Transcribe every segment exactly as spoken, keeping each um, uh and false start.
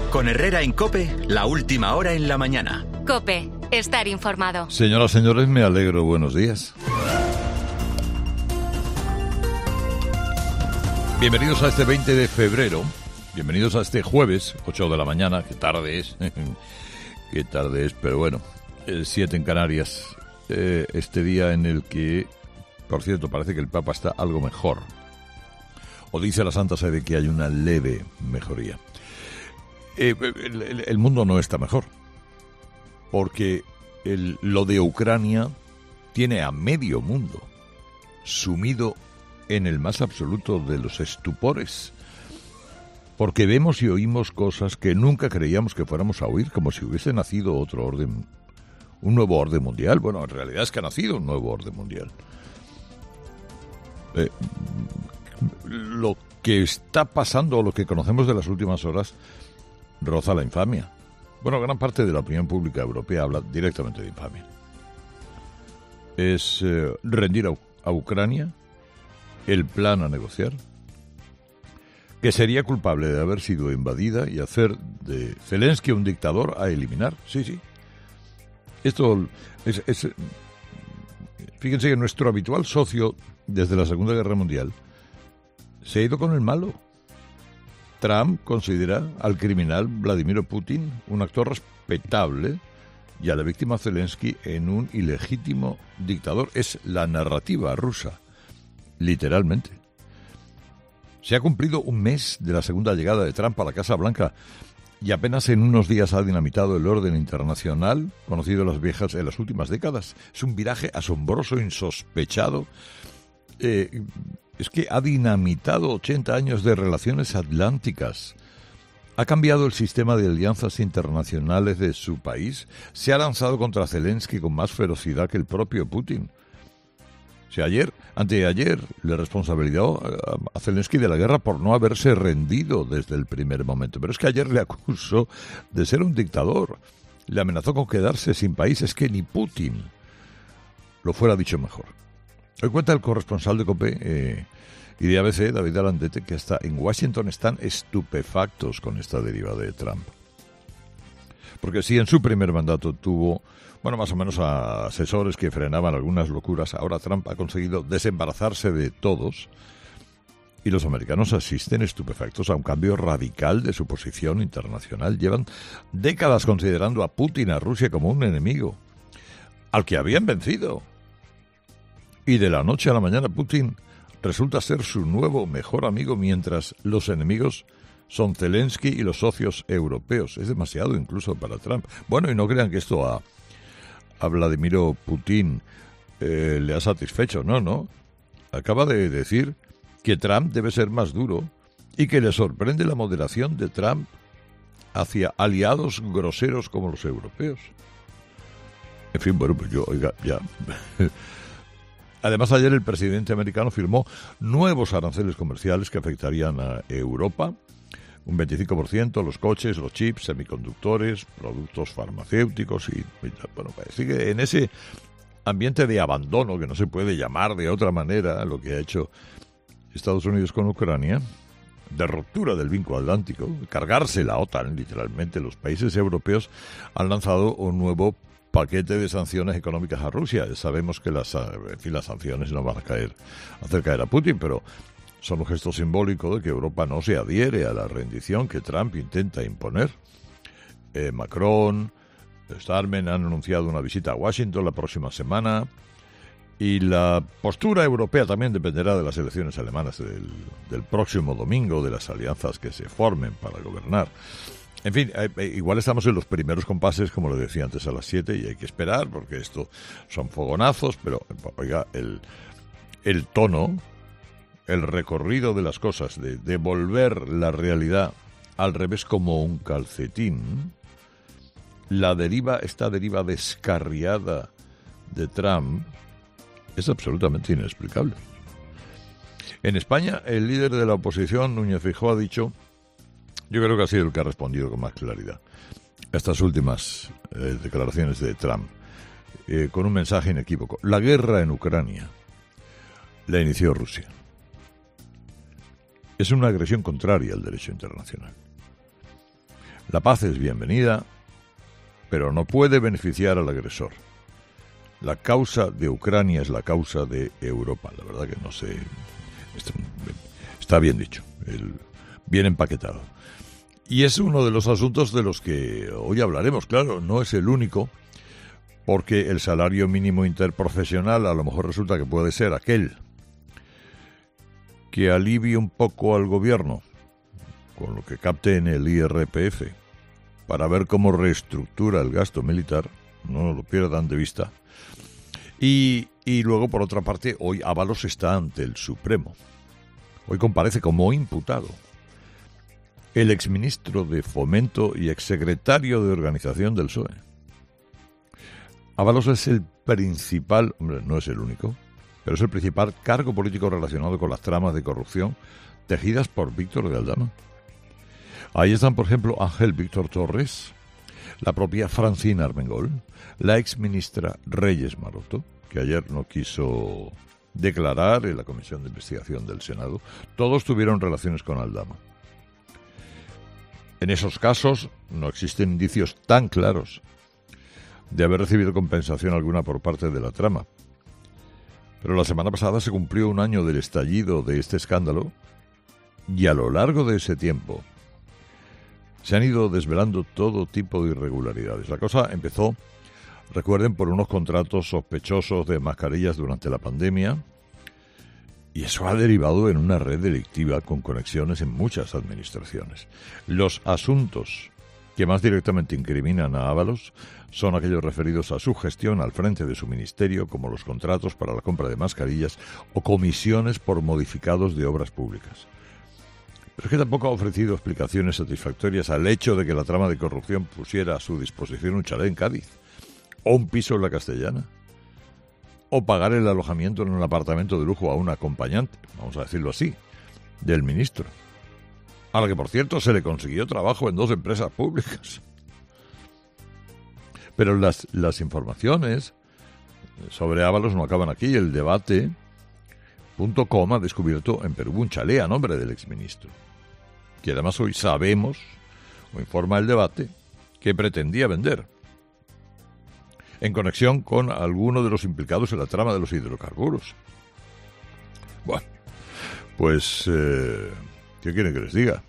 Con Herrera en COPE, la última hora en la mañana. COPE, estar informado. Señoras, señores, me alegro. Buenos días. Bienvenidos a este veinte de febrero. Bienvenidos a este jueves, ocho de la mañana. Qué tarde es. Qué tarde es, pero bueno. siete en Canarias. Eh, este día en el que, por cierto, parece que el Papa está algo mejor. O dice la Santa Sede que hay una leve mejoría. Eh, el, el, el mundo no está mejor, porque el, lo de Ucrania tiene a medio mundo sumido en el más absoluto de los estupores, porque vemos y oímos cosas que nunca creíamos que fuéramos a oír, como si hubiese nacido otro orden, un nuevo orden mundial. Bueno, en realidad es que ha nacido un nuevo orden mundial. Eh, lo que está pasando, o lo que conocemos de las últimas horas, roza la infamia. Bueno, gran parte de la opinión pública europea habla directamente de infamia. Es eh, rendir a, a Ucrania, el plan a negociar, que sería culpable de haber sido invadida y hacer de Zelensky un dictador a eliminar. Sí, sí. Esto es, es... Fíjense que nuestro habitual socio desde la Segunda Guerra Mundial se ha ido con el malo. Trump considera al criminal Vladimir Putin un actor respetable y a la víctima Zelensky en un ilegítimo dictador. Es la narrativa rusa, literalmente. Se ha cumplido un mes de la segunda llegada de Trump a la Casa Blanca y apenas en unos días ha dinamitado el orden internacional conocido en las viejas en las últimas décadas. Es un viraje asombroso, insospechado. Eh, es que ha dinamitado ochenta años de relaciones atlánticas. Ha cambiado el sistema de alianzas internacionales de su país. Se ha lanzado contra Zelensky con más ferocidad que el propio Putin. O sea, ayer, anteayer, le responsabilizó a Zelensky de la guerra por no haberse rendido desde el primer momento. Pero es que ayer le acusó de ser un dictador. Le amenazó con quedarse sin país. Es que ni Putin lo fuera dicho mejor. Hoy cuenta el corresponsal de COPE eh, y de A B C, David Alandete, que hasta en Washington están estupefactos con esta deriva de Trump. Porque si en su primer mandato tuvo, bueno, más o menos a asesores que frenaban algunas locuras, ahora Trump ha conseguido desembarazarse de todos y los americanos asisten estupefactos a un cambio radical de su posición internacional. Llevan décadas considerando a Putin, a Rusia, como un enemigo al que habían vencido. Y de la noche a la mañana Putin resulta ser su nuevo mejor amigo, mientras los enemigos son Zelensky y los socios europeos. Es demasiado incluso para Trump. Bueno, y no crean que esto a, a Vladimir Putin eh, le ha satisfecho. No, no. Acaba de decir que Trump debe ser más duro y que le sorprende la moderación de Trump hacia aliados groseros como los europeos. En fin, bueno, pues yo, oiga, ya... Además, ayer el presidente americano firmó nuevos aranceles comerciales que afectarían a Europa, un veinticinco por ciento, los coches, los chips, semiconductores, productos farmacéuticos y, y bueno, sigue en ese ambiente de abandono que no se puede llamar de otra manera lo que ha hecho Estados Unidos con Ucrania, de ruptura del vínculo atlántico, cargarse la OTAN, literalmente. Los países europeos han lanzado un nuevo paquete de sanciones económicas a Rusia. Sabemos que las, en fin, las sanciones no van a caer, hacer caer a Putin, pero son un gesto simbólico de que Europa no se adhiere a la rendición que Trump intenta imponer. Eh, Macron, Starmer han anunciado una visita a Washington la próxima semana y la postura europea también dependerá de las elecciones alemanas del, del próximo domingo, de las alianzas que se formen para gobernar. En fin, eh, igual estamos en los primeros compases, como le decía antes, a las siete, y hay que esperar, porque esto son fogonazos, pero, oiga, el, el tono, el recorrido de las cosas, de devolver la realidad al revés como un calcetín, la deriva, esta deriva descarriada de Trump, es absolutamente inexplicable. En España, el líder de la oposición, Núñez Feijóo, ha dicho... Yo creo que ha sido el que ha respondido con más claridad a estas últimas eh, declaraciones de Trump, eh, con un mensaje inequívoco. La guerra en Ucrania la inició Rusia. Es una agresión contraria al derecho internacional. La paz es bienvenida, pero no puede beneficiar al agresor. La causa de Ucrania es la causa de Europa. La verdad que no sé... Está bien dicho, el, bien empaquetado. Y es uno de los asuntos de los que hoy hablaremos. Claro, no es el único, porque el salario mínimo interprofesional a lo mejor resulta que puede ser aquel que alivie un poco al gobierno con lo que capte en el I R P F para ver cómo reestructura el gasto militar, no lo pierdan de vista. Y, y luego, por otra parte, hoy Ábalos está ante el Supremo. Hoy comparece como imputado el exministro de Fomento y exsecretario de Organización del P S O E. Ábalos es el principal, hombre, no es el único, pero es el principal cargo político relacionado con las tramas de corrupción tejidas por Víctor de Aldama. Ahí están, por ejemplo, Ángel Víctor Torres, la propia Francina Armengol, la exministra Reyes Maroto, que ayer no quiso declarar en la Comisión de Investigación del Senado. Todos tuvieron relaciones con Aldama. En esos casos no existen indicios tan claros de haber recibido compensación alguna por parte de la trama. Pero la semana pasada se cumplió un año del estallido de este escándalo y a lo largo de ese tiempo se han ido desvelando todo tipo de irregularidades. La cosa empezó, recuerden, por unos contratos sospechosos de mascarillas durante la pandemia, y eso ha derivado en una red delictiva con conexiones en muchas administraciones. Los asuntos que más directamente incriminan a Ábalos son aquellos referidos a su gestión al frente de su ministerio, como los contratos para la compra de mascarillas o comisiones por modificados de obras públicas. Pero es que tampoco ha ofrecido explicaciones satisfactorias al hecho de que la trama de corrupción pusiera a su disposición un chalet en Cádiz, o un piso en la Castellana, o pagar el alojamiento en un apartamento de lujo a un acompañante, vamos a decirlo así, del ministro, a la que, por cierto, se le consiguió trabajo en dos empresas públicas. Pero las, las informaciones sobre Ábalos no acaban aquí. El debate punto com ha descubierto en Perú un chalet a nombre del exministro, que además hoy sabemos, o informa el debate, que pretendía vender, en conexión con alguno de los implicados en la trama de los hidrocarburos. Bueno, pues, eh, ¿qué quieren que les diga?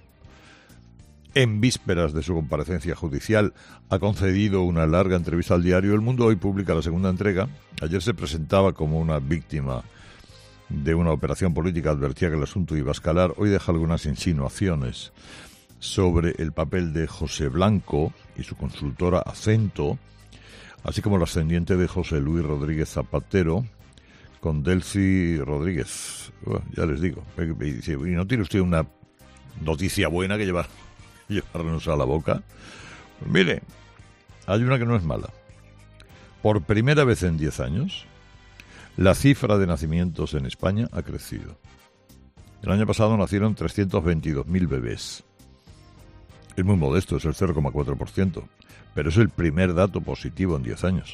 En vísperas de su comparecencia judicial, ha concedido una larga entrevista al diario El Mundo. Hoy publica la segunda entrega. Ayer se presentaba como una víctima de una operación política, advertía que el asunto iba a escalar. Hoy deja algunas insinuaciones sobre el papel de José Blanco y su consultora Acento, así como el ascendiente de José Luis Rodríguez Zapatero con Delcy Rodríguez. Bueno, ya les digo, y no tiene usted una noticia buena que llevar, llevarnos a la boca. Pues mire, hay una que no es mala. Por primera vez en diez años, la cifra de nacimientos en España ha crecido. El año pasado nacieron trescientos veintidós mil bebés. Es muy modesto, es el cero coma cuatro por ciento, pero es el primer dato positivo en diez años.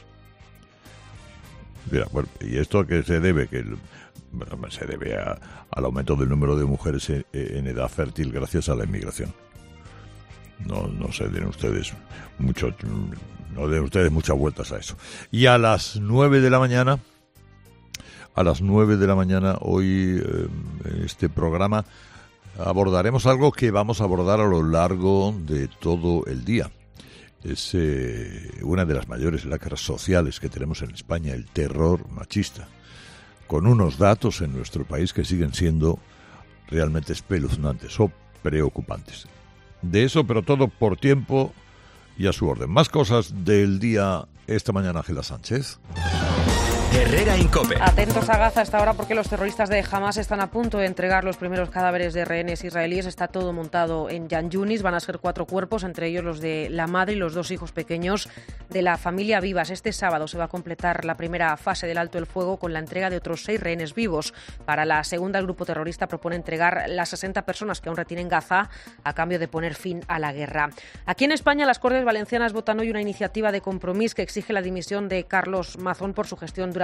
Mira, bueno, ¿y esto a qué se debe? Que el, bueno, se debe a, al aumento del número de mujeres en, en edad fértil gracias a la inmigración. No, no se den ustedes mucho, no den ustedes muchas vueltas a eso. Y a las nueve de la mañana, a las nueve de la mañana hoy eh, en este programa abordaremos algo que vamos a abordar a lo largo de todo el día. Es eh, una de las mayores lacras sociales que tenemos en España, el terror machista, con unos datos en nuestro país que siguen siendo realmente espeluznantes o preocupantes. De eso, pero todo por tiempo y a su orden. Más cosas del día esta mañana, Ángela Sánchez. Herrera en COPE. Atentos a Gaza hasta ahora porque los terroristas de Hamas están a punto de entregar los primeros cadáveres de rehenes israelíes. Está todo montado en Yan Yunis. Van a ser cuatro cuerpos, entre ellos los de la madre y los dos hijos pequeños de la familia Vivas. Este sábado se va a completar la primera fase del alto el fuego con la entrega de otros seis rehenes vivos. Para la segunda, el grupo terrorista propone entregar las sesenta personas que aún retienen Gaza a cambio de poner fin a la guerra. Aquí en España, las Cortes Valencianas votan hoy una iniciativa de Compromís que exige la dimisión de Carlos Mazón por su gestión durante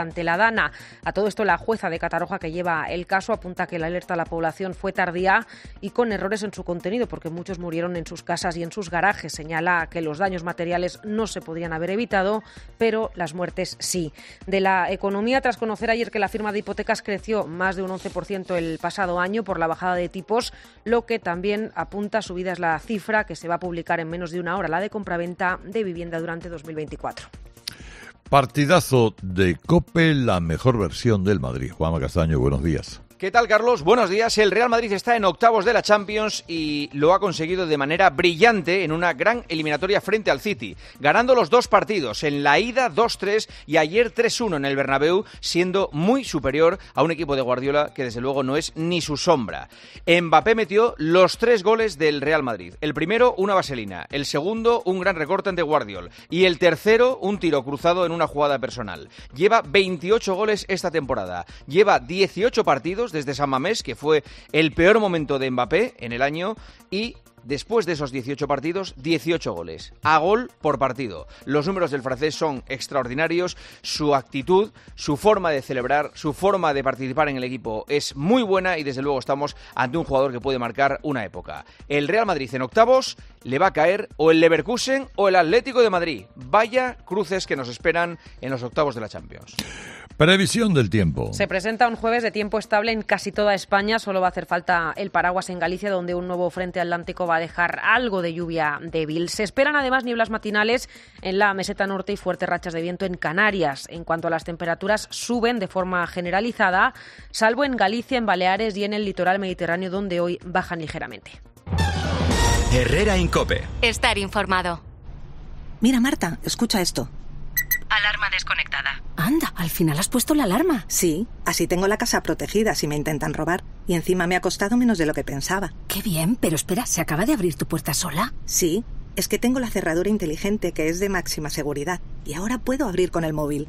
ante la DANA. A todo esto, la jueza de Catarroja que lleva el caso apunta que la alerta a la población fue tardía y con errores en su contenido, porque muchos murieron en sus casas y en sus garajes. Señala que los daños materiales no se podían haber evitado, pero las muertes sí. De la economía, tras conocer ayer que la firma de hipotecas creció más de un once por ciento el pasado año por la bajada de tipos, lo que también apunta a subida es la cifra que se va a publicar en menos de una hora, la de compraventa de vivienda durante dos mil veinticuatro. Partidazo de COPE, la mejor versión del Madrid. Juanma Castaño, buenos días. ¿Qué tal, Carlos? Buenos días. El Real Madrid está en octavos de la Champions y lo ha conseguido de manera brillante en una gran eliminatoria frente al City, ganando los dos partidos, en la ida dos tres y ayer tres uno en el Bernabéu, siendo muy superior a un equipo de Guardiola que desde luego no es ni su sombra. Mbappé metió los tres goles del Real Madrid. El primero, una vaselina. El segundo, un gran recorte ante Guardiola. Y el tercero, un tiro cruzado en una jugada personal. Lleva veintiocho goles esta temporada. Lleva dieciocho partidos desde San Mamés, que fue el peor momento de Mbappé en el año, y después de esos dieciocho partidos, dieciocho goles, a gol por partido. Los números del francés son extraordinarios, su actitud, su forma de celebrar, su forma de participar en el equipo es muy buena y desde luego estamos ante un jugador que puede marcar una época. El Real Madrid en octavos le va a caer o el Leverkusen o el Atlético de Madrid. Vaya cruces que nos esperan en los octavos de la Champions. Previsión del tiempo. Se presenta un jueves de tiempo estable en casi toda España. Solo va a hacer falta el paraguas en Galicia, donde un nuevo frente atlántico va a dejar algo de lluvia débil. Se esperan además nieblas matinales en la meseta norte y fuertes rachas de viento en Canarias. En cuanto a las temperaturas, suben de forma generalizada, salvo en Galicia, en Baleares y en el litoral mediterráneo, donde hoy bajan ligeramente. Herrera en COPE. Estar informado. Mira, Marta, escucha esto. Alarma desconectada. Anda, al final has puesto la alarma. Sí, así tengo la casa protegida si me intentan robar. Y encima me ha costado menos de lo que pensaba. Qué bien, pero espera, ¿se acaba de abrir tu puerta sola? Sí, es que tengo la cerradura inteligente que es de máxima seguridad. Y ahora puedo abrir con el móvil.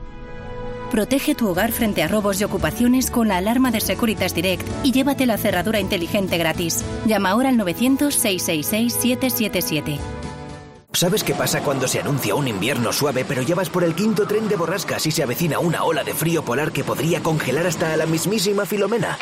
Protege tu hogar frente a robos y ocupaciones con la alarma de Securitas Direct y llévate la cerradura inteligente gratis. Llama ahora al novecientos, seiscientos sesenta y seis, setecientos setenta y siete. ¿Sabes qué pasa cuando se anuncia un invierno suave, pero ya vas por el quinto tren de borrascas y se avecina una ola de frío polar que podría congelar hasta a la mismísima Filomena?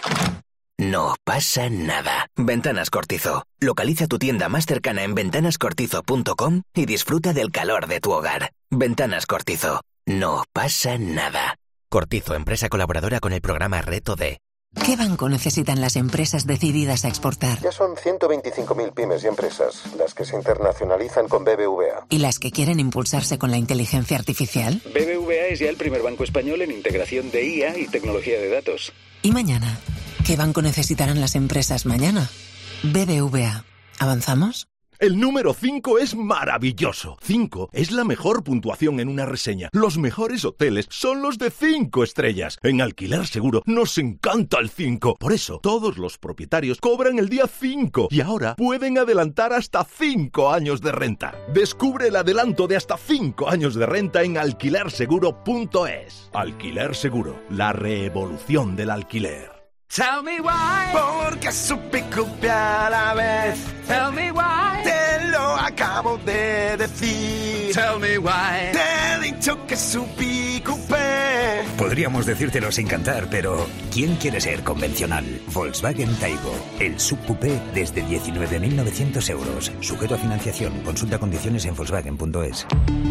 No pasa nada. Ventanas Cortizo. Localiza tu tienda más cercana en ventanas cortizo punto com y disfruta del calor de tu hogar. Ventanas Cortizo. No pasa nada. Cortizo, empresa colaboradora con el programa Reto D. ¿Qué banco necesitan las empresas decididas a exportar? Ya son ciento veinticinco mil pymes y empresas las que se internacionalizan con B B V A. ¿Y las que quieren impulsarse con la inteligencia artificial? B B V A es ya el primer banco español en integración de I A y tecnología de datos. ¿Y mañana? ¿Qué banco necesitarán las empresas mañana? B B V A. ¿Avanzamos? El número cinco es maravilloso. cinco es la mejor puntuación en una reseña. Los mejores hoteles son los de cinco estrellas. En Alquiler Seguro nos encanta el cinco. Por eso, todos los propietarios cobran el día cinco y ahora pueden adelantar hasta cinco años de renta. Descubre el adelanto de hasta cinco años de renta en alquiler seguro punto es. Alquiler Seguro, la revolución del alquiler. Tell me why, porque supe copiar a la vez. Tell me why, te lo acabo de decir. Tell me why, te he dicho que supí coupé. Podríamos decírtelo sin cantar, pero ¿quién quiere ser convencional? Volkswagen Taigo, el subcoupé desde diecinueve mil novecientos euros. Sujeto a financiación. Consulta condiciones en volkswagen punto es.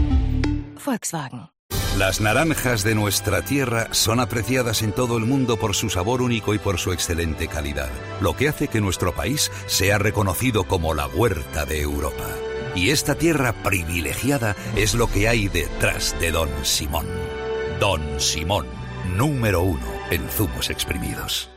Volkswagen. Las naranjas de nuestra tierra son apreciadas en todo el mundo por su sabor único y por su excelente calidad, lo que hace que nuestro país sea reconocido como la huerta de Europa. Y esta tierra privilegiada es lo que hay detrás de Don Simón. Don Simón, número uno en zumos exprimidos.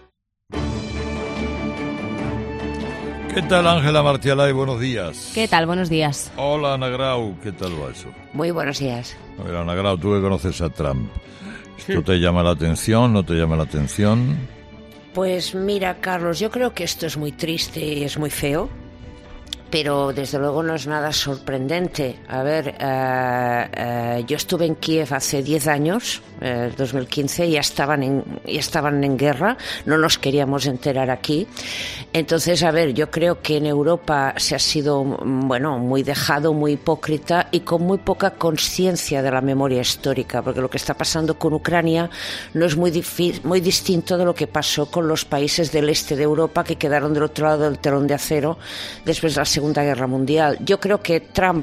¿Qué tal, Ángela Martialay? Buenos días. ¿Qué tal? Buenos días. Hola, Ana Grau. ¿Qué tal va eso? Muy buenos días. A ver, Ana Grau, tú que conoces a Trump. ¿Esto te llama la atención? ¿No te llama la atención? Pues mira, Carlos, yo creo que esto es muy triste y es muy feo. pero desde luego no es nada sorprendente. A ver, eh, eh, yo estuve en Kiev hace diez años, eh, dos mil quince, ya estaban en, ya estaban en guerra, no nos queríamos enterar aquí. Entonces, a ver, yo creo que en Europa se ha sido, bueno, muy dejado, muy hipócrita y con muy poca conciencia de la memoria histórica, porque lo que está pasando con Ucrania no es muy, difi- muy distinto de lo que pasó con los países del este de Europa que quedaron del otro lado del telón de acero después de la Segunda Guerra Mundial. Yo creo que Trump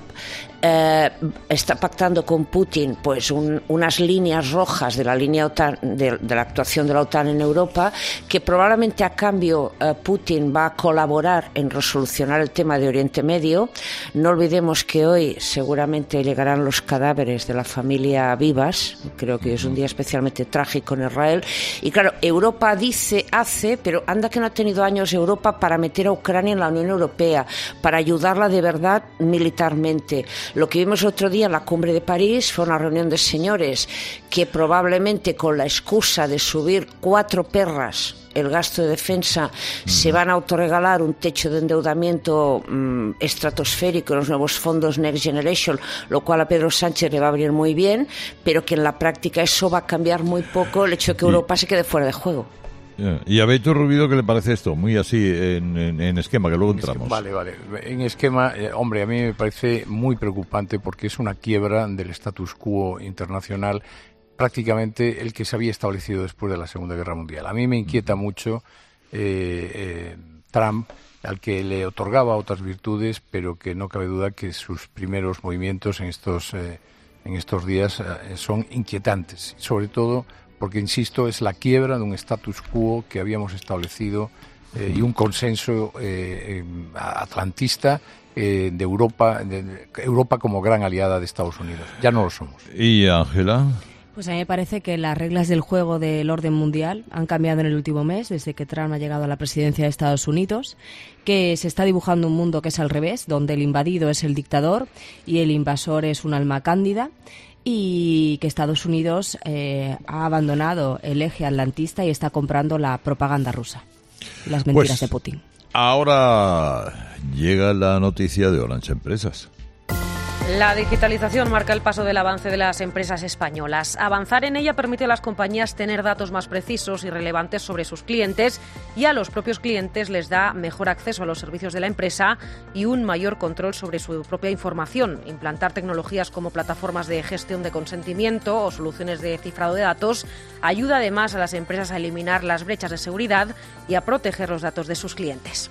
eh, está pactando con Putin pues un, unas líneas rojas de la línea OTAN, de, de la actuación de la OTAN en Europa, que probablemente a cambio eh, Putin va a colaborar en resolucionar el tema de Oriente Medio. No olvidemos que hoy seguramente llegarán los cadáveres de la familia Vivas. Creo que es un día especialmente trágico en Israel. Y claro, Europa dice, hace, pero anda que no ha tenido años Europa para meter a Ucrania en la Unión Europea, para ayudarla de verdad militarmente. Lo que vimos el otro día en la cumbre de París fue una reunión de señores que probablemente con la excusa de subir cuatro perras el gasto de defensa mm. se van a autorregalar un techo de endeudamiento mmm, estratosférico en los nuevos fondos Next Generation, lo cual a Pedro Sánchez le va a venir muy bien, pero que en la práctica eso va a cambiar muy poco el hecho de que Europa se quede fuera de juego. Yeah. ¿Y a Beto Rubido qué le parece esto? Muy así, en, en, en esquema, que luego entramos. Vale, vale. En esquema, eh, hombre, a mí me parece muy preocupante porque es una quiebra del status quo internacional, prácticamente el que se había establecido después de la Segunda Guerra Mundial. A mí me inquieta mucho eh, eh, Trump, al que le otorgaba otras virtudes, pero que no cabe duda que sus primeros movimientos en estos, eh, en estos días eh, son inquietantes, sobre todo porque, insisto, es la quiebra de un status quo que habíamos establecido eh, y un consenso eh, eh, atlantista eh, de Europa, de, de Europa como gran aliada de Estados Unidos. Ya no lo somos. ¿Y Ángela? Pues a mí me parece que las reglas del juego del orden mundial han cambiado en el último mes, desde que Trump ha llegado a la presidencia de Estados Unidos, que se está dibujando un mundo que es al revés, donde el invadido es el dictador y el invasor es un alma cándida, y que Estados Unidos eh, ha abandonado el eje atlantista y está comprando la propaganda rusa, las mentiras pues, de Putin. Ahora llega la noticia de Orange Empresas. La digitalización marca el paso del avance de las empresas españolas. Avanzar en ella permite a las compañías tener datos más precisos y relevantes sobre sus clientes, y a los propios clientes les da mejor acceso a los servicios de la empresa y un mayor control sobre su propia información. Implantar tecnologías como plataformas de gestión de consentimiento o soluciones de cifrado de datos ayuda además a las empresas a eliminar las brechas de seguridad y a proteger los datos de sus clientes.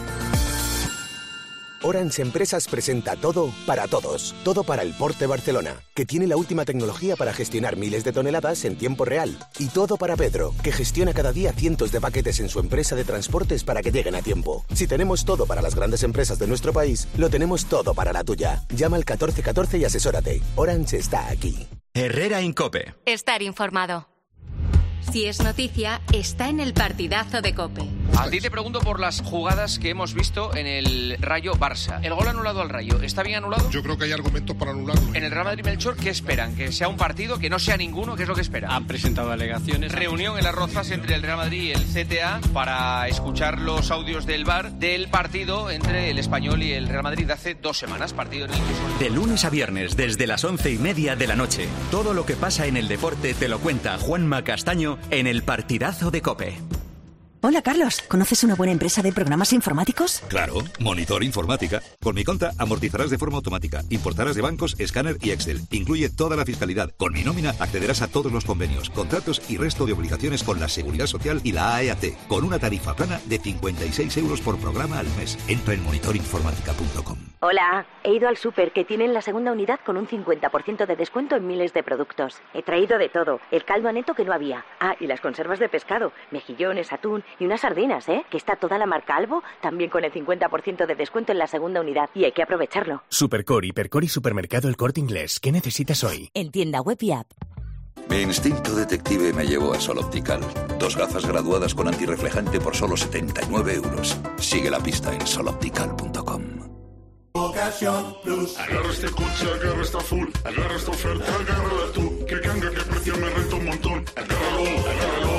Orange Empresas presenta Todo para Todos. Todo para el Port de Barcelona, que tiene la última tecnología para gestionar miles de toneladas en tiempo real. Y Todo para Pedro, que gestiona cada día cientos de paquetes en su empresa de transportes para que lleguen a tiempo. Si tenemos todo para las grandes empresas de nuestro país, lo tenemos todo para la tuya. Llama al catorce catorce y asesórate. Orange está aquí. Herrera Incope. Estar informado. Si es noticia, está en el partidazo de COPE. A ti te pregunto por las jugadas que hemos visto en el Rayo Barça. El gol anulado al Rayo, ¿está bien anulado? Yo creo que hay argumentos para anularlo. En el Real Madrid Melchor, ¿qué esperan? ¿Que sea un partido? ¿Que no sea ninguno? ¿Qué es lo que esperan? Han presentado alegaciones. Reunión en las Rozas entre el Real Madrid y el C T A para escuchar los audios del V A R del partido entre el Español y el Real Madrid de hace dos semanas. Partido en el que... De lunes a viernes, desde las once y media de la noche. Todo lo que pasa en el deporte te lo cuenta Juanma Castaño en el partidazo de COPE. Hola, Carlos. ¿Conoces una buena empresa de programas informáticos? Claro, Monitor Informática. Con mi conta amortizarás de forma automática, importarás de bancos, escáner y Excel. Incluye toda la fiscalidad. Con mi nómina accederás a todos los convenios, contratos y resto de obligaciones con la Seguridad Social y la A E A T, con una tarifa plana de cincuenta y seis euros por programa al mes. Entra en monitor informática punto com. Hola, he ido al súper, que tienen la segunda unidad con un cincuenta por ciento de descuento en miles de productos. He traído de todo, el caldo aneto que no había. Ah, y las conservas de pescado, mejillones, atún y unas sardinas, ¿eh? Que está toda la marca Albo, también con el cincuenta por ciento de descuento en la segunda unidad. Y hay que aprovecharlo. Supercor, Hipercor y Supermercado El Corte Inglés. ¿Qué necesitas hoy? En tienda web y app. Mi instinto detective me llevó a Sol Optical. Dos gafas graduadas con antirreflejante por solo setenta y nueve euros. Sigue la pista en sol optical punto com. Ocasión Plus. Agarra este coche, agarra esta full. Agarra esta oferta, agárrala tú. Que canga, que precio me renta un montón. Agárralo, agárralo.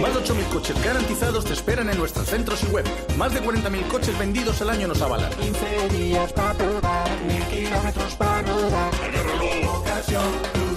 Más de ocho mil coches garantizados te esperan en nuestros centros y web. Más de cuarenta mil coches vendidos al año nos avalan. quince días para probar, mil kilómetros para rodar. Ocasión Plus.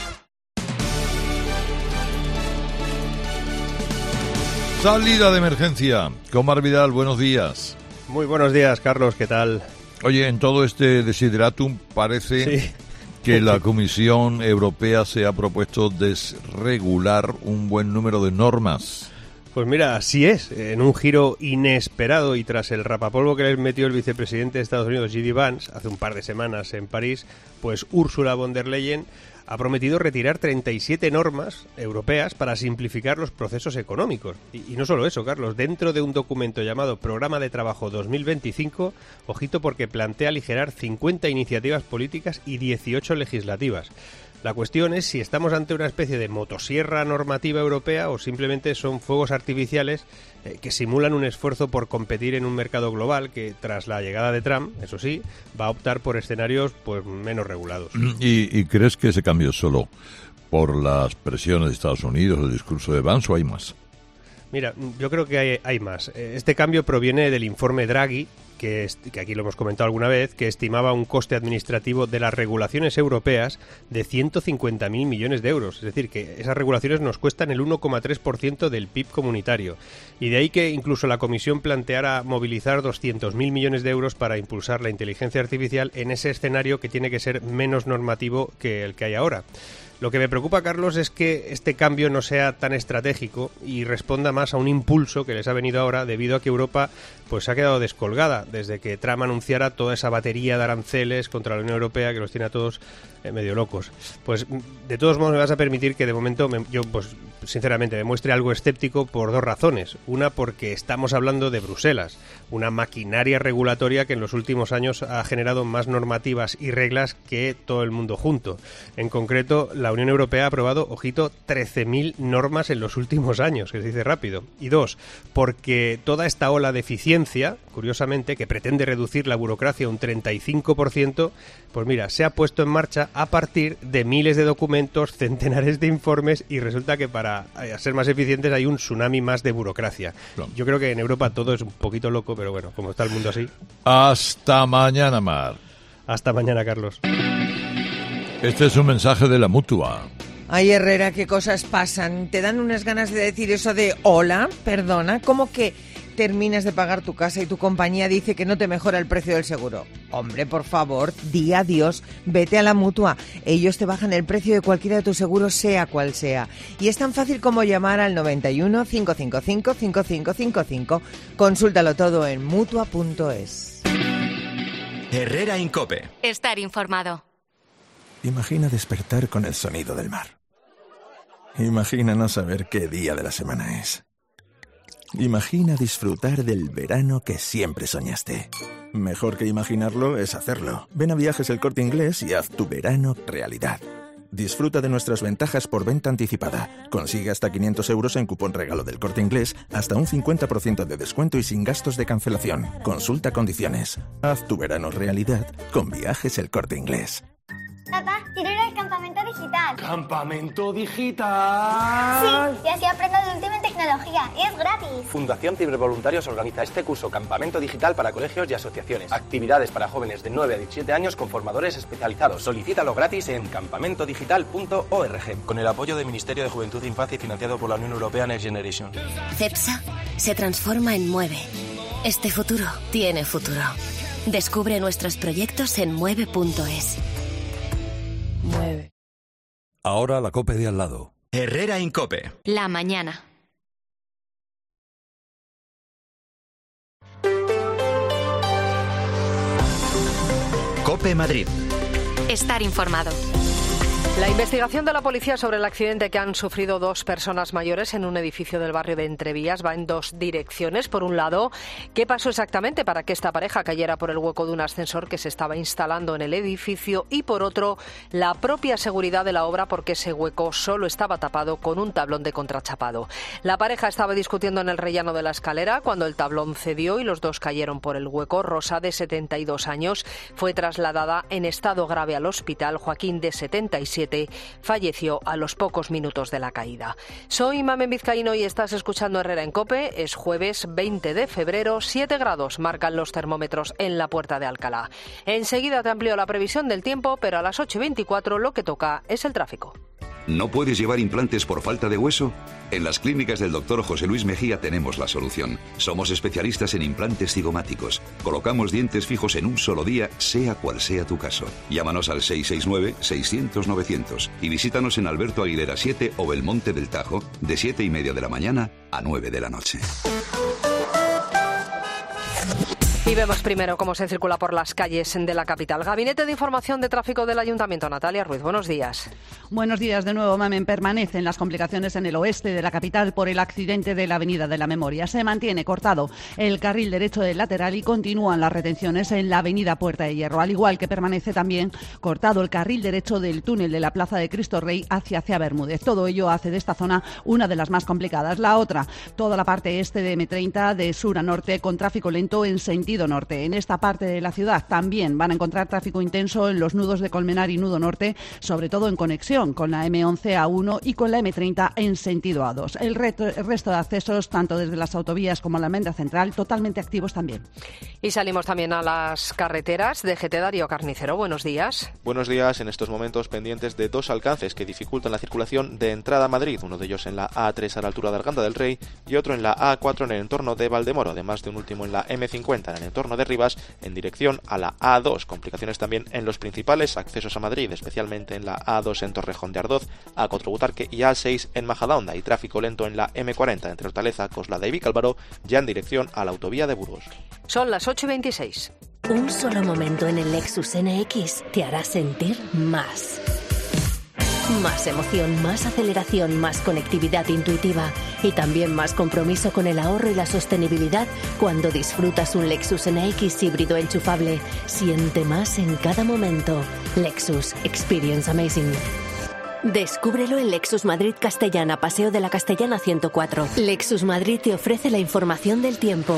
Salida de emergencia. Comar Vidal, buenos días. Muy buenos días, Carlos, ¿qué tal? Oye, en todo este desideratum parece sí. que la Comisión Europea se ha propuesto desregular un buen número de normas. Pues mira, así es, en un giro inesperado y tras el rapapolvo que les metió el vicepresidente de Estados Unidos, J D Vance, hace un par de semanas en París, pues Ursula von der Leyen ha prometido retirar treinta y siete normas europeas para simplificar los procesos económicos. Y, y no solo eso, Carlos, dentro de un documento llamado Programa de Trabajo dos mil veinticinco, ojito porque plantea aligerar cincuenta iniciativas políticas y dieciocho legislativas. La cuestión es si estamos ante una especie de motosierra normativa europea o simplemente son fuegos artificiales eh, que simulan un esfuerzo por competir en un mercado global que, tras la llegada de Trump, eso sí, va a optar por escenarios pues menos regulados. ¿Y, y crees que ese cambio es solo por las presiones de Estados Unidos, el discurso de Vance, o hay más? Mira, yo creo que hay, hay más. Este cambio proviene del informe Draghi, que, es, que aquí lo hemos comentado alguna vez, que estimaba un coste administrativo de las regulaciones europeas de ciento cincuenta mil millones de euros. Es decir, que esas regulaciones nos cuestan el uno coma tres por ciento del P I B comunitario. Y de ahí que incluso la Comisión planteara movilizar doscientos mil millones de euros para impulsar la inteligencia artificial en ese escenario que tiene que ser menos normativo que el que hay ahora. Lo que me preocupa, Carlos, es que este cambio no sea tan estratégico y responda más a un impulso que les ha venido ahora debido a que Europa pues se ha quedado descolgada desde que Trump anunciara toda esa batería de aranceles contra la Unión Europea que los tiene a todos eh, medio locos. Pues de todos modos me vas a permitir que de momento me, yo pues sinceramente me muestre algo escéptico por dos razones. Una, porque estamos hablando de Bruselas, una maquinaria regulatoria que en los últimos años ha generado más normativas y reglas que todo el mundo junto. En concreto, la Unión Europea ha aprobado, ojito, trece mil normas en los últimos años, que se dice rápido. Y dos, porque toda esta ola de eficiencia, curiosamente, que pretende reducir la burocracia un treinta y cinco por ciento, pues mira, se ha puesto en marcha a partir de miles de documentos, centenares de informes, y resulta que para ser más eficientes hay un tsunami más de burocracia. Claro. Yo creo que en Europa todo es un poquito loco, pero bueno, como está el mundo así. Hasta mañana, Mar. Hasta mañana, Carlos. Este es un mensaje de la Mutua. Ay, Herrera, qué cosas pasan. Te dan unas ganas de decir eso de hola, perdona, ¿cómo que terminas de pagar tu casa y tu compañía dice que no te mejora el precio del seguro? Hombre, por favor, di adiós, vete a la Mutua. Ellos te bajan el precio de cualquiera de tus seguros, sea cual sea. Y es tan fácil como llamar al noventa y uno, cinco cinco cinco, cinco cinco cinco cinco. Consúltalo todo en mutua punto es. Herrera Incope. Estar informado. Imagina despertar con el sonido del mar. Imagina no saber qué día de la semana es. Imagina disfrutar del verano que siempre soñaste. Mejor que imaginarlo es hacerlo. Ven a Viajes El Corte Inglés y haz tu verano realidad. Disfruta de nuestras ventajas por venta anticipada. Consigue hasta quinientos euros en cupón regalo del Corte Inglés, hasta un cincuenta por ciento de descuento y sin gastos de cancelación. Consulta condiciones. Haz tu verano realidad con Viajes El Corte Inglés. Papá, quiero ir al campamento digital. ¿Campamento digital? Sí, y así aprendo de última tecnología. Y es gratis. Fundación Cibervoluntarios organiza este curso Campamento Digital para colegios y asociaciones. Actividades para jóvenes de nueve a diecisiete años con formadores especializados. Solicítalo gratis en campamento digital punto org. Con el apoyo del Ministerio de Juventud e Infancia y financiado por la Unión Europea Next Generation. CEPSA se transforma en Mueve. Este futuro tiene futuro. Descubre nuestros proyectos en mueve punto es. Mueve. Ahora la COPE de al lado. Herrera Incope. La mañana. COPE Madrid. Estar informado. La investigación de la policía sobre el accidente que han sufrido dos personas mayores en un edificio del barrio de Entrevías va en dos direcciones. Por un lado, ¿qué pasó exactamente para que esta pareja cayera por el hueco de un ascensor que se estaba instalando en el edificio? Y por otro, la propia seguridad de la obra, porque ese hueco solo estaba tapado con un tablón de contrachapado. La pareja estaba discutiendo en el rellano de la escalera cuando el tablón cedió y los dos cayeron por el hueco. Rosa, de setenta y dos años, fue trasladada en estado grave al hospital. Joaquín, de setenta y siete, siete, falleció a los pocos minutos de la caída. Soy Mamen Vizcaíno y estás escuchando Herrera en COPE. Es jueves veinte de febrero, siete grados marcan los termómetros en la Puerta de Alcalá. Enseguida te amplío la previsión del tiempo, pero a las ocho y veinticuatro lo que toca es el tráfico. ¿No puedes llevar implantes por falta de hueso? En las clínicas del doctor José Luis Mejía tenemos la solución. Somos especialistas en implantes cigomáticos. Colocamos dientes fijos en un solo día, sea cual sea tu caso. Llámanos al seis seis nueve, seiscientos, novecientos y visítanos en Alberto Aguilera siete o Belmonte del Tajo, de siete y media de la mañana a nueve de la noche. Y vemos primero cómo se circula por las calles de la capital. Gabinete de Información de Tráfico del Ayuntamiento. Natalia Ruiz, buenos días. Buenos días de nuevo, Mamen. Permanecen las complicaciones en el oeste de la capital por el accidente de la Avenida de la Memoria. Se mantiene cortado el carril derecho del lateral y continúan las retenciones en la Avenida Puerta de Hierro, al igual que permanece también cortado el carril derecho del túnel de la Plaza de Cristo Rey hacia hacia Bermúdez. Todo ello hace de esta zona una de las más complicadas. La otra, toda la parte este de eme treinta de sur a norte con tráfico lento en sentido norte. En esta parte de la ciudad también van a encontrar tráfico intenso en los nudos de Colmenar y nudo norte, sobre todo en conexión con la eme once a uno y con la eme treinta en sentido a dos. El, reto, el resto de accesos, tanto desde las autovías como la almendra central, totalmente activos también. Y salimos también a las carreteras. D G T Darío Carnicero, buenos días. Buenos días. En estos momentos pendientes de dos alcances que dificultan la circulación de entrada a Madrid, uno de ellos en la A tres a la altura de Arganda del Rey y otro en la A cuatro en el entorno de Valdemoro, además de un último en la eme cincuenta en el entorno de Rivas en dirección a la A dos. Complicaciones también en los principales accesos a Madrid, especialmente en la A dos en Torrejón de Ardoz, A Cotrobutarque y A seis en Majadahonda, y tráfico lento en la eme cuarenta entre Hortaleza, Coslada y Vicálvaro, ya en dirección a la autovía de Burgos. Son las ocho y veintiséis. Un solo momento en el Lexus N X te hará sentir más. Más emoción, más aceleración, más conectividad intuitiva y también más compromiso con el ahorro y la sostenibilidad cuando disfrutas un Lexus N X híbrido enchufable. Siente más en cada momento. Lexus. Experience amazing. Descúbrelo en Lexus Madrid Castellana, Paseo de la Castellana ciento cuatro. Lexus Madrid te ofrece la información del tiempo.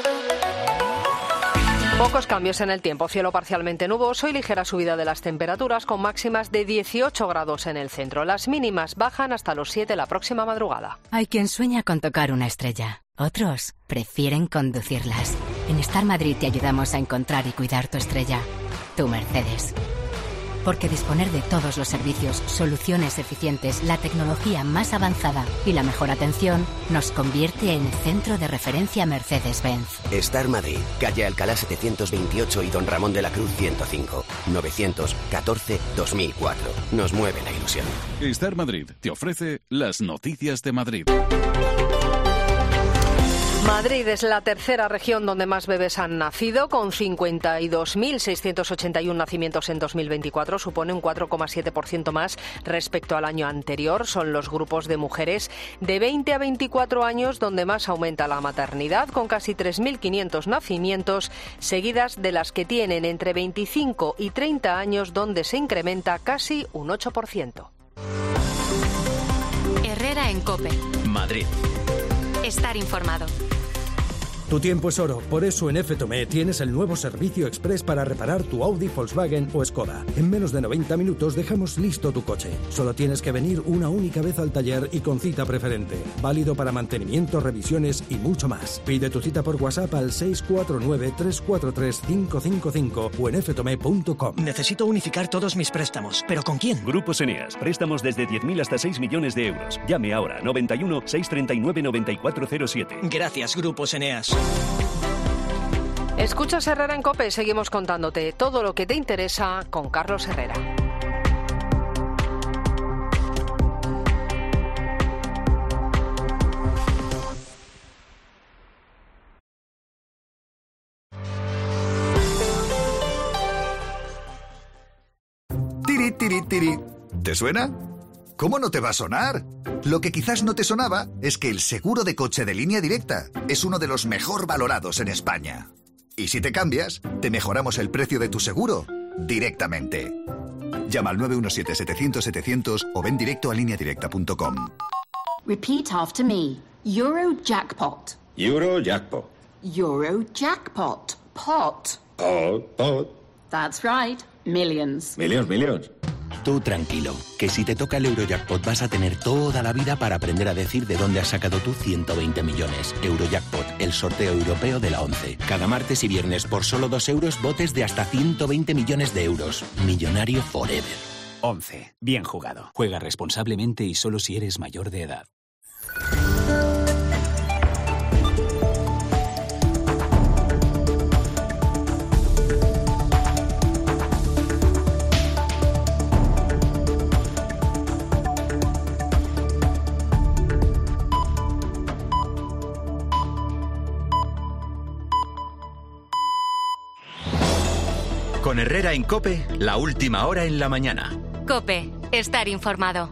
Pocos cambios en el tiempo, cielo parcialmente nuboso y ligera subida de las temperaturas con máximas de dieciocho grados en el centro. Las mínimas bajan hasta los siete la próxima madrugada. Hay quien sueña con tocar una estrella, otros prefieren conducirlas. En Star Madrid te ayudamos a encontrar y cuidar tu estrella, tu Mercedes. Porque disponer de todos los servicios, soluciones eficientes, la tecnología más avanzada y la mejor atención nos convierte en centro de referencia Mercedes-Benz. Star Madrid, calle Alcalá setecientos veintiocho y Don Ramón de la Cruz ciento cinco. novecientos catorce dos mil cuatro. Nos mueve la ilusión. Star Madrid te ofrece las noticias de Madrid. Madrid es la tercera región donde más bebés han nacido, con cincuenta y dos mil seiscientos ochenta y uno nacimientos en dos mil veinticuatro. Supone un cuatro coma siete por ciento más respecto al año anterior. Son los grupos de mujeres de veinte a veinticuatro años donde más aumenta la maternidad, con casi tres mil quinientos nacimientos, seguidas de las que tienen entre veinticinco y treinta años, donde se incrementa casi un ocho por ciento. Herrera en COPE. Madrid. Estar informado. Tu tiempo es oro, por eso en F Tomé tienes el nuevo servicio express para reparar tu Audi, Volkswagen o Skoda. En menos de noventa minutos dejamos listo tu coche. Solo tienes que venir una única vez al taller y con cita preferente. Válido para mantenimiento, revisiones y mucho más. Pide tu cita por WhatsApp al seis cuatro nueve, tres cuatro tres, cinco cinco cinco o en f tomé punto com. Necesito unificar todos mis préstamos, ¿pero con quién? Grupos Eneas. Préstamos desde diez mil hasta seis millones de euros. Llame ahora noventa y uno, seiscientos treinta y nueve, noventa y cuatro cero siete. Gracias, Grupos Eneas. Escuchas Herrera en COPE, seguimos contándote todo lo que te interesa con Carlos Herrera. Tiri, tiri, tiri. ¿Te suena? ¿Cómo no te va a sonar? Lo que quizás no te sonaba es que el seguro de coche de Línea Directa es uno de los mejor valorados en España. Y si te cambias, te mejoramos el precio de tu seguro directamente. Llama al nueve uno siete, setecientos, setecientos o ven directo a línea directa punto com. Repeat after me. Eurojackpot. Eurojackpot. Eurojackpot. Pot. Pot, pot. That's right. Millions. Millions, millions. Tú tranquilo, que si te toca el Eurojackpot vas a tener toda la vida para aprender a decir de dónde has sacado tú ciento veinte millones. Eurojackpot, el sorteo europeo de la once. Cada martes y viernes por solo dos euros, botes de hasta ciento veinte millones de euros. Millonario forever. once. Bien jugado. Juega responsablemente y solo si eres mayor de edad. Con Herrera en COPE, la última hora en la mañana. COPE, estar informado.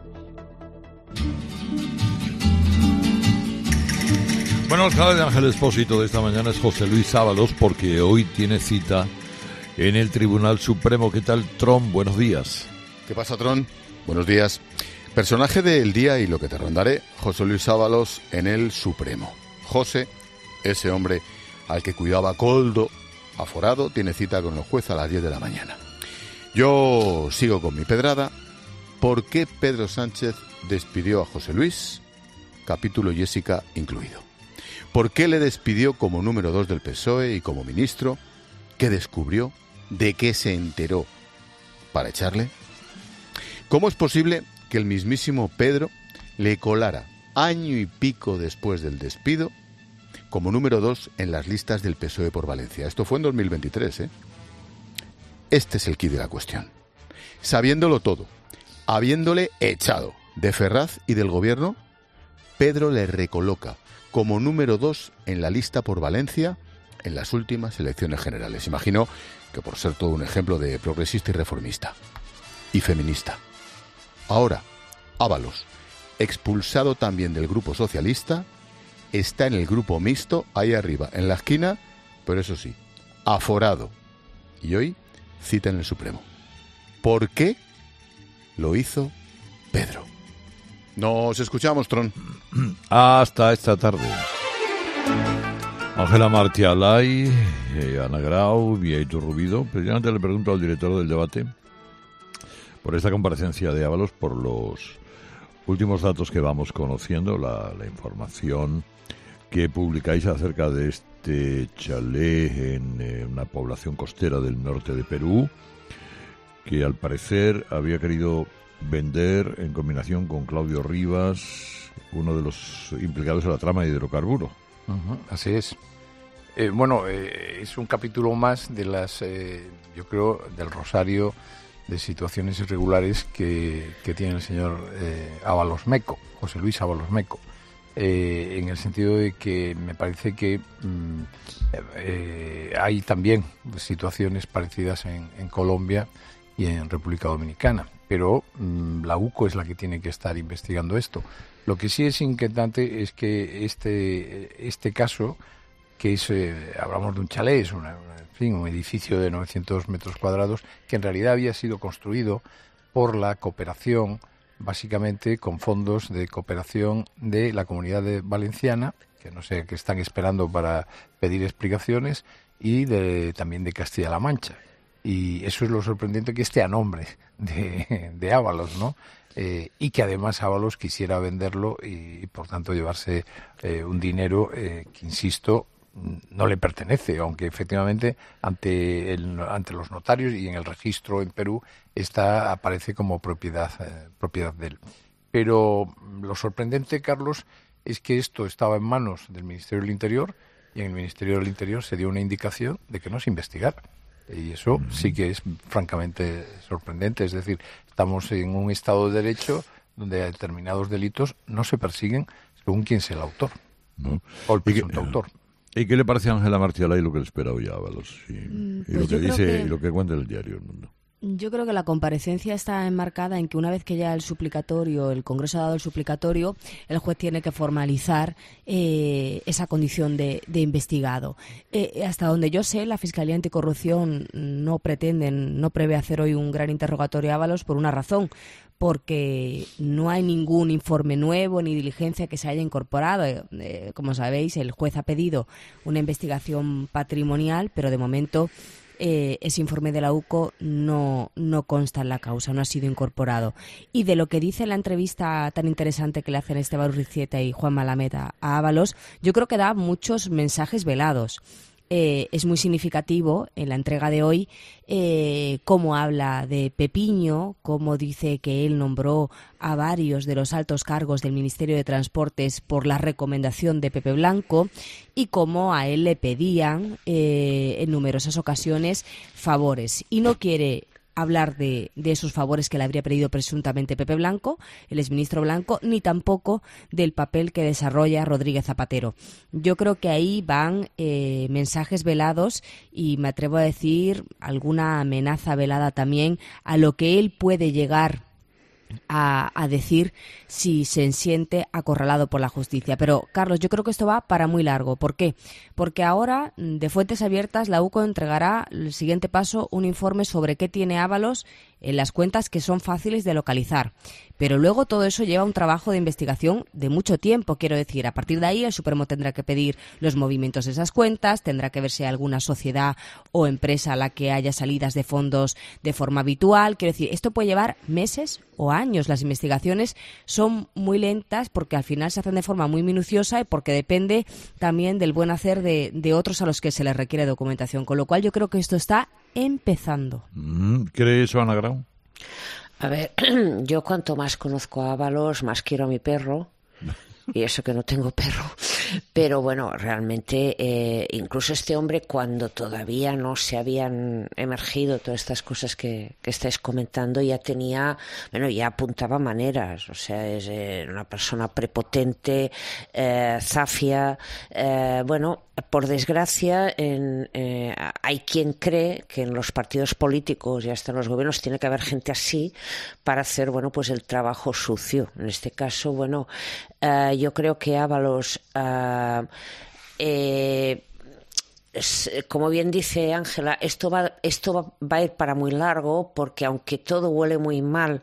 Bueno, el clave de Ángel Expósito de esta mañana es José Luis Ábalos, porque hoy tiene cita en el Tribunal Supremo. ¿Qué tal, Tron? Buenos días. ¿Qué pasa, Tron? Buenos días. Personaje del día y lo que te rondaré, José Luis Ábalos en el Supremo. José, ese hombre al que cuidaba Coldo, aforado, tiene cita con el juez a las diez de la mañana. Yo sigo con mi pedrada. ¿Por qué Pedro Sánchez despidió a José Luis? Capítulo Jessica incluido. ¿Por qué le despidió como número dos del P S O E y como ministro? ¿Qué descubrió? ¿De qué se enteró para echarle? ¿Cómo es posible que el mismísimo Pedro le colara año y pico después del despido como número dos en las listas del P S O E por Valencia? Esto fue en dos mil veintitrés, ¿eh? Este es el quid de la cuestión. Sabiéndolo todo, habiéndole echado de Ferraz y del gobierno, Pedro le recoloca como número dos en la lista por Valencia en las últimas elecciones generales. Imagino que por ser todo un ejemplo de progresista y reformista. Y feminista. Ahora, Ábalos, expulsado también del grupo socialista, está en el grupo mixto, ahí arriba, en la esquina, pero eso sí, aforado. Y hoy, cita en el Supremo. ¿Por qué lo hizo Pedro? Nos escuchamos, Tron. Hasta esta tarde. Ángela Martialay, eh, Ana Grau, Vieito Rubido. Precisamente le pregunto al director del debate por esta comparecencia de Ábalos, por los últimos datos que vamos conociendo, la, la información que publicáis acerca de este chalet en eh, una población costera del norte de Perú, que al parecer había querido vender en combinación con Claudio Rivas, uno de los implicados en la trama de hidrocarburo. Uh-huh, así es. Eh, bueno, eh, es un capítulo más de las, eh, yo creo, del rosario de situaciones irregulares que, que tiene el señor eh, Ábalos Meco, José Luis Ábalos Meco. Eh, en el sentido de que me parece que mm, eh, hay también situaciones parecidas en, en Colombia y en República Dominicana, pero mm, la U C O es la que tiene que estar investigando esto. Lo que sí es inquietante es que este este caso, que es, eh, hablamos de un chalet, es una, en fin, un edificio de novecientos metros cuadrados, que en realidad había sido construido por la cooperación, básicamente con fondos de cooperación de la Comunidad de Valenciana, que no sé, que están esperando para pedir explicaciones, y de, también de Castilla-La Mancha. Y eso es lo sorprendente, que esté a nombre de, de Ábalos, ¿no? Eh, y que además Ábalos quisiera venderlo y, y por tanto llevarse eh, un dinero eh, que, insisto, no le pertenece, aunque efectivamente ante el, ante los notarios y en el registro en Perú está aparece como propiedad eh, propiedad de él. Pero lo sorprendente, Carlos, es que esto estaba en manos del Ministerio del Interior, y en el Ministerio del Interior se dio una indicación de que no se investigara. Y eso sí que es francamente sorprendente. Es decir, estamos en un Estado de Derecho donde determinados delitos no se persiguen según quién sea el autor, ¿no? O el presunto autor. ¿Y qué le parece a Ángela Martialay lo que le espera hoy a Ábalos? Y, mm, y pues lo que dice que... y lo que cuenta el diario El Mundo. Yo creo que la comparecencia está enmarcada en que una vez que ya el suplicatorio, el Congreso ha dado el suplicatorio, el juez tiene que formalizar eh, esa condición de, de investigado. Eh, hasta donde yo sé, la Fiscalía Anticorrupción no pretende, no prevé hacer hoy un gran interrogatorio a Ábalos por una razón, porque no hay ningún informe nuevo ni diligencia que se haya incorporado. Eh, como sabéis, el juez ha pedido una investigación patrimonial, pero de momento eh, ese informe de la U C O no, no consta en la causa, no ha sido incorporado. Y de lo que dice la entrevista tan interesante que le hacen Esteban Urrizieta y Juan Malameta a Ábalos, yo creo que da muchos mensajes velados. Eh, es muy significativo en la entrega de hoy eh, cómo habla de Pepiño, cómo dice que él nombró a varios de los altos cargos del Ministerio de Transportes por la recomendación de Pepe Blanco y cómo a él le pedían eh, en numerosas ocasiones favores. Y no quiere hablar de, de esos favores que le habría pedido presuntamente Pepe Blanco, el exministro Blanco, ni tampoco del papel que desarrolla Rodríguez Zapatero. Yo creo que ahí van eh, mensajes velados y me atrevo a decir alguna amenaza velada también a lo que él puede llegar A, a decir si se siente acorralado por la justicia. Pero, Carlos, yo creo que esto va para muy largo. ¿Por qué? Porque ahora, de fuentes abiertas, la U C O entregará el siguiente paso, un informe sobre qué tiene Ábalos en las cuentas que son fáciles de localizar. Pero luego todo eso lleva un trabajo de investigación de mucho tiempo, quiero decir. A partir de ahí el Supremo tendrá que pedir los movimientos de esas cuentas, tendrá que ver si hay alguna sociedad o empresa a la que haya salidas de fondos de forma habitual. Quiero decir, esto puede llevar meses o años. Las investigaciones son muy lentas porque al final se hacen de forma muy minuciosa y porque depende también del buen hacer de, de otros a los que se les requiere documentación. Con lo cual yo creo que esto está empezando. ¿Cree eso, Ana Grau? A ver, yo cuanto más conozco a Ábalos, más quiero a mi perro. Y eso que no tengo perro. Pero bueno, realmente, eh, incluso este hombre, cuando todavía no se habían emergido todas estas cosas que, que estáis comentando, ya tenía, bueno, ya apuntaba maneras. O sea, es eh, una persona prepotente, eh, zafia. Eh, bueno, por desgracia, en, eh, hay quien cree que en los partidos políticos y hasta en los gobiernos tiene que haber gente así para hacer, bueno, pues el trabajo sucio. En este caso, bueno, eh, yo creo que Ábalos, uh, eh, como bien dice Ángela, esto va, esto va, va a ir para muy largo, porque aunque todo huele muy mal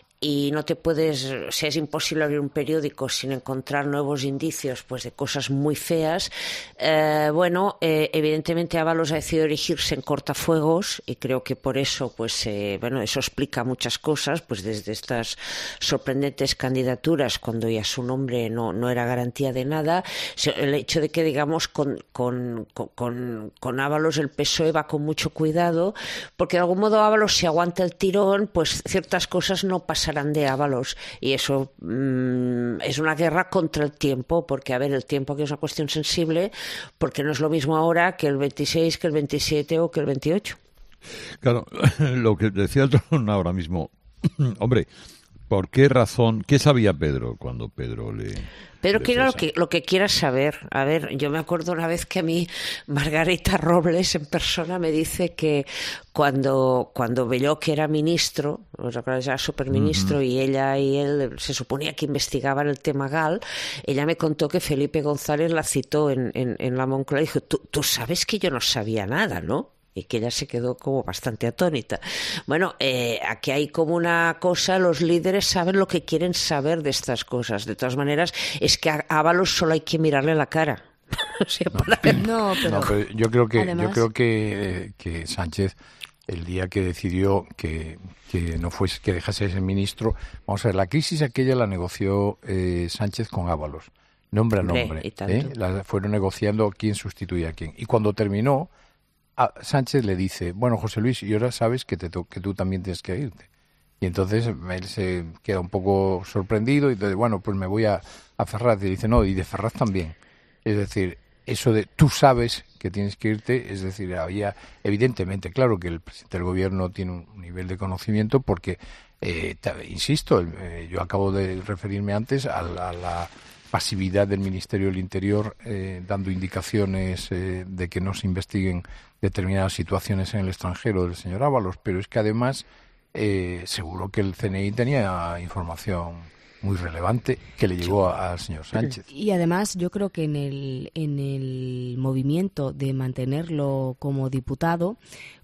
y no te puedes, o sea, es imposible abrir un periódico sin encontrar nuevos indicios, pues, de cosas muy feas. Eh, bueno, eh, evidentemente Ábalos ha decidido erigirse en cortafuegos y creo que por eso, pues, eh, bueno, eso explica muchas cosas, pues desde estas sorprendentes candidaturas cuando ya su nombre no, no era garantía de nada, el hecho de que, digamos, con, con, con, con Ábalos el P S O E va con mucho cuidado, porque de algún modo Ábalos, si aguanta el tirón, pues ciertas cosas no pasan de Ábalos, y eso mmm, es una guerra contra el tiempo, porque a ver, el tiempo que es una cuestión sensible, porque no es lo mismo ahora que el veintiséis, que el veintisiete o que el veintiocho. Claro, lo que decías ahora mismo, hombre, ¿por qué razón, qué sabía Pedro cuando Pedro le... Pero que era lo que, lo que quieras saber. A ver, yo me acuerdo una vez que a mí Margarita Robles en persona me dice que cuando, cuando Belloc era ministro, os acordáis, era superministro, uh-huh. y ella y él se suponía que investigaban el tema Gal, ella me contó que Felipe González la citó en, en, en la Moncloa y dijo, tú, tú sabes que yo no sabía nada, ¿no? Y que ella se quedó como bastante atónita. Bueno, eh, aquí hay como una cosa, los líderes saben lo que quieren saber de estas cosas. De todas maneras, es que a Ábalos solo hay que mirarle la cara. O sea, para... no, pero... no, pero yo creo que Además... yo creo que, que Sánchez, el día que decidió que, que no fuese, que dejase de ser ministro, vamos a ver, la crisis aquella la negoció eh, Sánchez con Ábalos, nombre a nombre. ¿eh? La fueron negociando quién sustituía a quién. Y cuando terminó, a Sánchez le dice, bueno, José Luis, y ahora sabes que, te to- que tú también tienes que irte. Y entonces él se queda un poco sorprendido y dice, bueno, pues me voy a, a Ferraz. Y dice, no, y de Ferraz también. Es decir, eso de tú sabes que tienes que irte, es decir, había, evidentemente, claro que el presidente del gobierno tiene un nivel de conocimiento porque, eh, te, insisto, el, eh, yo acabo de referirme antes a la, a la pasividad del Ministerio del Interior eh, dando indicaciones eh, de que no se investiguen determinadas situaciones en el extranjero del señor Ábalos, pero es que además eh, seguro que el C N I tenía información muy relevante que le llegó a, al señor Sánchez. Y además yo creo que en el, en el movimiento de mantenerlo como diputado,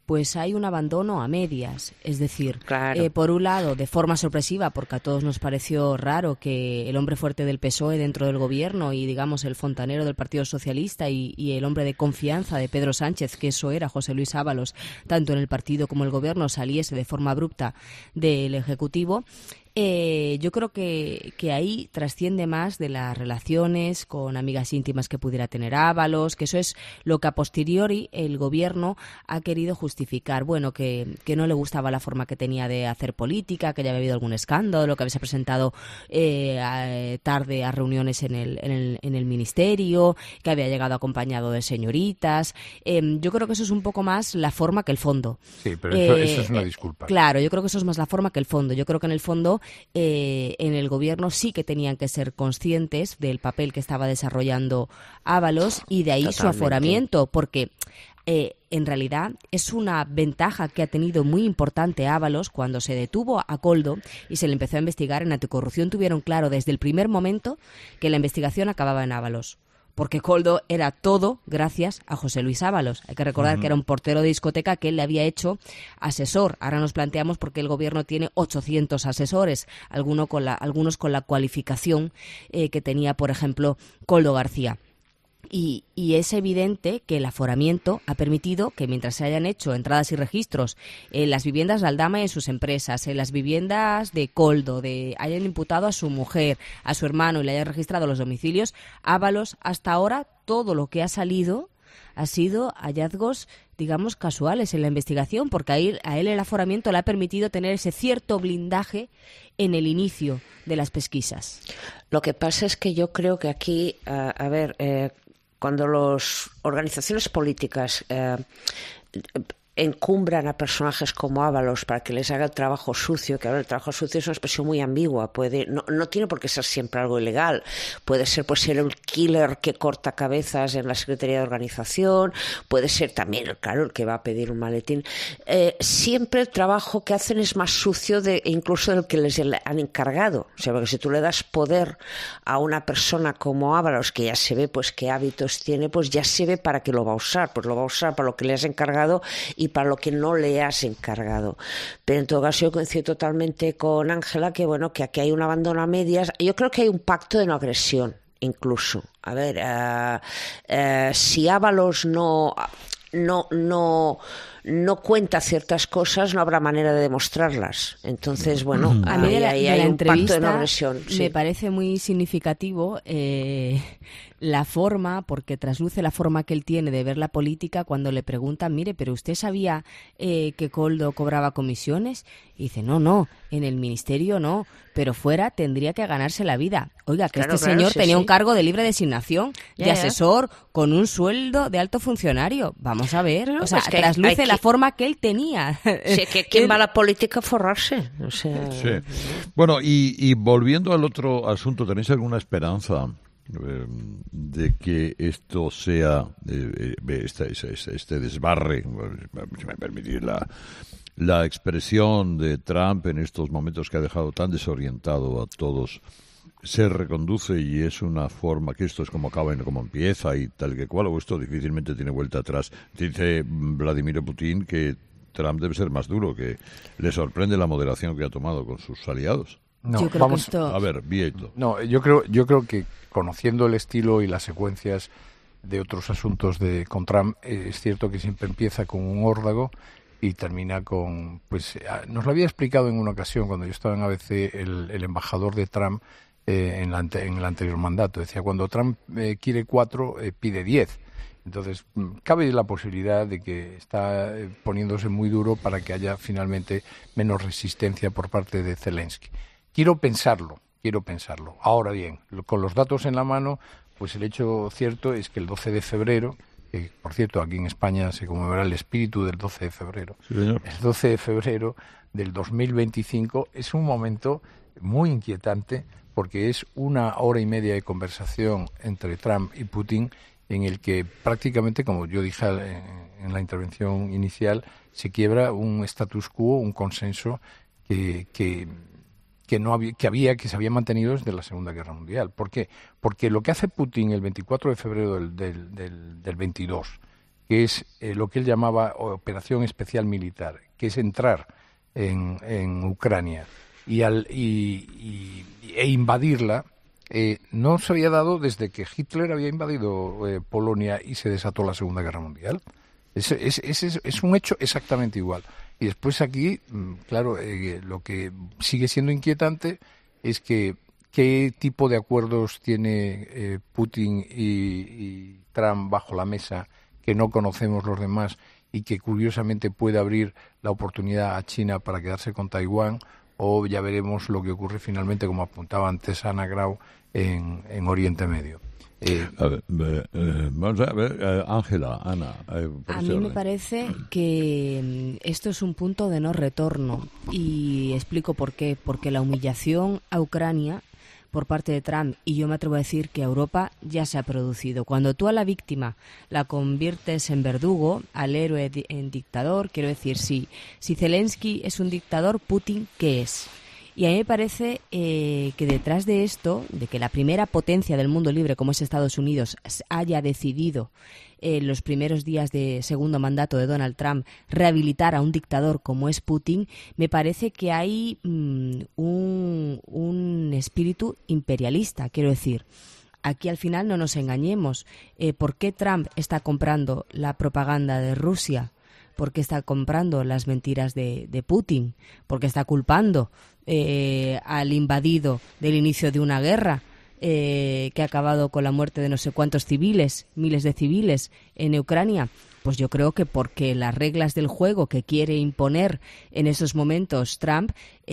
pues hay un abandono a medias. Es decir, claro. eh, por un lado, de forma sorpresiva, porque a todos nos pareció raro que el hombre fuerte del P S O E dentro del gobierno y, digamos, el fontanero del Partido Socialista y, y el hombre de confianza de Pedro Sánchez, que eso era José Luis Ábalos, tanto en el partido como el gobierno, saliese de forma abrupta del Ejecutivo. Eh, yo creo que, que ahí trasciende más de las relaciones con amigas íntimas que pudiera tener Ábalos, que eso es lo que a posteriori el gobierno ha querido justificar. Bueno, que, que no le gustaba la forma que tenía de hacer política, que ya había habido algún escándalo, que había presentado eh, a, tarde a reuniones en el, en, el, en el ministerio, que había llegado acompañado de señoritas. Eh, yo creo que eso es un poco más la forma que el fondo. Sí, pero eso, eh, eso es una disculpa. Claro, yo creo que eso es más la forma que el fondo. Yo creo que en el fondo Eh, en el gobierno sí que tenían que ser conscientes del papel que estaba desarrollando Ábalos y de ahí Totalmente. Su aforamiento, porque eh, en realidad es una ventaja que ha tenido muy importante Ábalos cuando se detuvo a Koldo y se le empezó a investigar en anticorrupción. Tuvieron claro desde el primer momento que la investigación acababa en Ábalos. Porque Koldo era todo gracias a José Luis Ábalos. Hay que recordar uh-huh. que era un portero de discoteca que él le había hecho asesor. Ahora nos planteamos por qué el gobierno tiene ochocientos asesores, alguno con la, algunos con la cualificación eh, que tenía, por ejemplo, Koldo García. Y, y es evidente que el aforamiento ha permitido que mientras se hayan hecho entradas y registros en las viviendas de Aldama y en sus empresas, en las viviendas de Koldo, de hayan imputado a su mujer, a su hermano y le hayan registrado los domicilios, Ábalos, hasta ahora todo lo que ha salido ha sido hallazgos, digamos, casuales en la investigación, porque a él, a él el aforamiento le ha permitido tener ese cierto blindaje en el inicio de las pesquisas. Lo que pasa es que yo creo que aquí, uh, a ver... Eh, cuando las organizaciones políticas eh, encumbran a personajes como Ábalos para que les haga el trabajo sucio, que ahora el trabajo sucio es una expresión muy ambigua, puede no, no tiene por qué ser siempre algo ilegal, puede ser pues ser el killer que corta cabezas en la Secretaría de Organización, puede ser también, claro, el que va a pedir un maletín. Eh, siempre el trabajo que hacen es más sucio de, incluso del que les han encargado, o sea, porque si tú le das poder a una persona como Ábalos, que ya se ve pues qué hábitos tiene, pues ya se ve para qué lo va a usar, pues lo va a usar para lo que le has encargado y para lo que no le has encargado. Pero en todo caso yo coincido totalmente con Ángela que bueno, que aquí hay un abandono a medias. Yo creo que hay un pacto de no agresión, incluso. A ver, uh, uh, si Ábalos no no no no cuenta ciertas cosas, no habrá manera de demostrarlas. Entonces, bueno, a mí de la, ahí de hay la un pacto de no entrevista agresión. Sí. Me parece muy significativo eh, la forma, porque trasluce la forma que él tiene de ver la política cuando le preguntan, mire, pero ¿usted sabía eh, que Koldo cobraba comisiones? Y dice, no, no, en el ministerio no, pero fuera tendría que ganarse la vida. Oiga, que claro, este claro, señor sí, tenía sí. un cargo de libre designación, ya, de ya. asesor, con un sueldo de alto funcionario. Vamos a ver, Claro, o sea, es que hay- trasluce hay la que- forma que él tenía. Sí, que ¿quién va a la política a forrarse? O sea, Sí. Bueno, y, y volviendo al otro asunto, ¿tenéis alguna esperanza eh, de que esto sea, eh, eh, este, este, este desbarre, si me permitís la, la expresión de Trump en estos momentos que ha dejado tan desorientado a todos, se reconduce y es una forma que esto es como acaba y no como empieza y tal que cual, o esto difícilmente tiene vuelta atrás? Dice Vladimir Putin que Trump debe ser más duro, que le sorprende la moderación que ha tomado con sus aliados. No, Yo creo vamos, que esto... A ver, Vieto. No, yo creo, yo creo que conociendo el estilo y las secuencias de otros asuntos de con Trump, eh, es cierto que siempre empieza con un órdago y termina con, pues, ah, nos lo había explicado en una ocasión cuando yo estaba en A B C el, el embajador de Trump eh, en, la ante, en el anterior mandato. Decía, cuando Trump eh, quiere cuatro, eh, pide diez. Entonces, mm, cabe la posibilidad de que está eh, poniéndose muy duro para que haya finalmente menos resistencia por parte de Zelensky. Quiero pensarlo, quiero pensarlo. Ahora bien, lo- con los datos en la mano, pues el hecho cierto es que el doce de febrero, que por cierto aquí en España se conmemora el espíritu del doce de febrero, Sí, señor. el doce de febrero del dos mil veinticinco es un momento muy inquietante porque es una hora y media de conversación entre Trump y Putin en el que prácticamente, como yo dije en, en la intervención inicial, se quiebra un status quo, un consenso que, que, que no había, que había, que se había mantenido desde la Segunda Guerra Mundial. ¿Por qué? Porque lo que hace Putin el veinticuatro de febrero del, del, del, del veintidós que es eh, lo que él llamaba operación especial militar, que es entrar en, en Ucrania y, al, y, y e invadirla, eh, no se había dado desde que Hitler había invadido eh, Polonia y se desató la Segunda Guerra Mundial. Es, es, es, es un hecho exactamente igual. Y después aquí, claro, eh, lo que sigue siendo inquietante es que qué tipo de acuerdos tiene eh, Putin y, y Trump bajo la mesa que no conocemos los demás y que curiosamente puede abrir la oportunidad a China para quedarse con Taiwán, o ya veremos lo que ocurre finalmente, como apuntaba antes Ana Grau, en, en Oriente Medio. Eh, a ver, eh, vamos a ver, Ángela, eh, Ana. Eh, a mí me parece que esto es un punto de no retorno, y explico por qué. Porque la humillación a Ucrania por parte de Trump, y yo me atrevo a decir que a Europa, ya se ha producido. Cuando tú a la víctima la conviertes en verdugo, al héroe en dictador, quiero decir, sí, si Zelensky es un dictador, Putin, ¿qué es? Y a mí me parece eh, que detrás de esto, de que la primera potencia del mundo libre, como es Estados Unidos, haya decidido en eh, los primeros días de segundo mandato de Donald Trump rehabilitar a un dictador como es Putin, me parece que hay mmm, un, un espíritu imperialista, quiero decir. Aquí al final no nos engañemos. Eh, ¿Por qué Trump está comprando la propaganda de Rusia? ¿Por qué está comprando las mentiras de, de Putin? ¿Por qué está culpando eh, al invadido del inicio de una guerra eh, que ha acabado con la muerte de no sé cuántos civiles, miles de civiles en Ucrania? Pues yo creo que porque las reglas del juego que quiere imponer en esos momentos Trump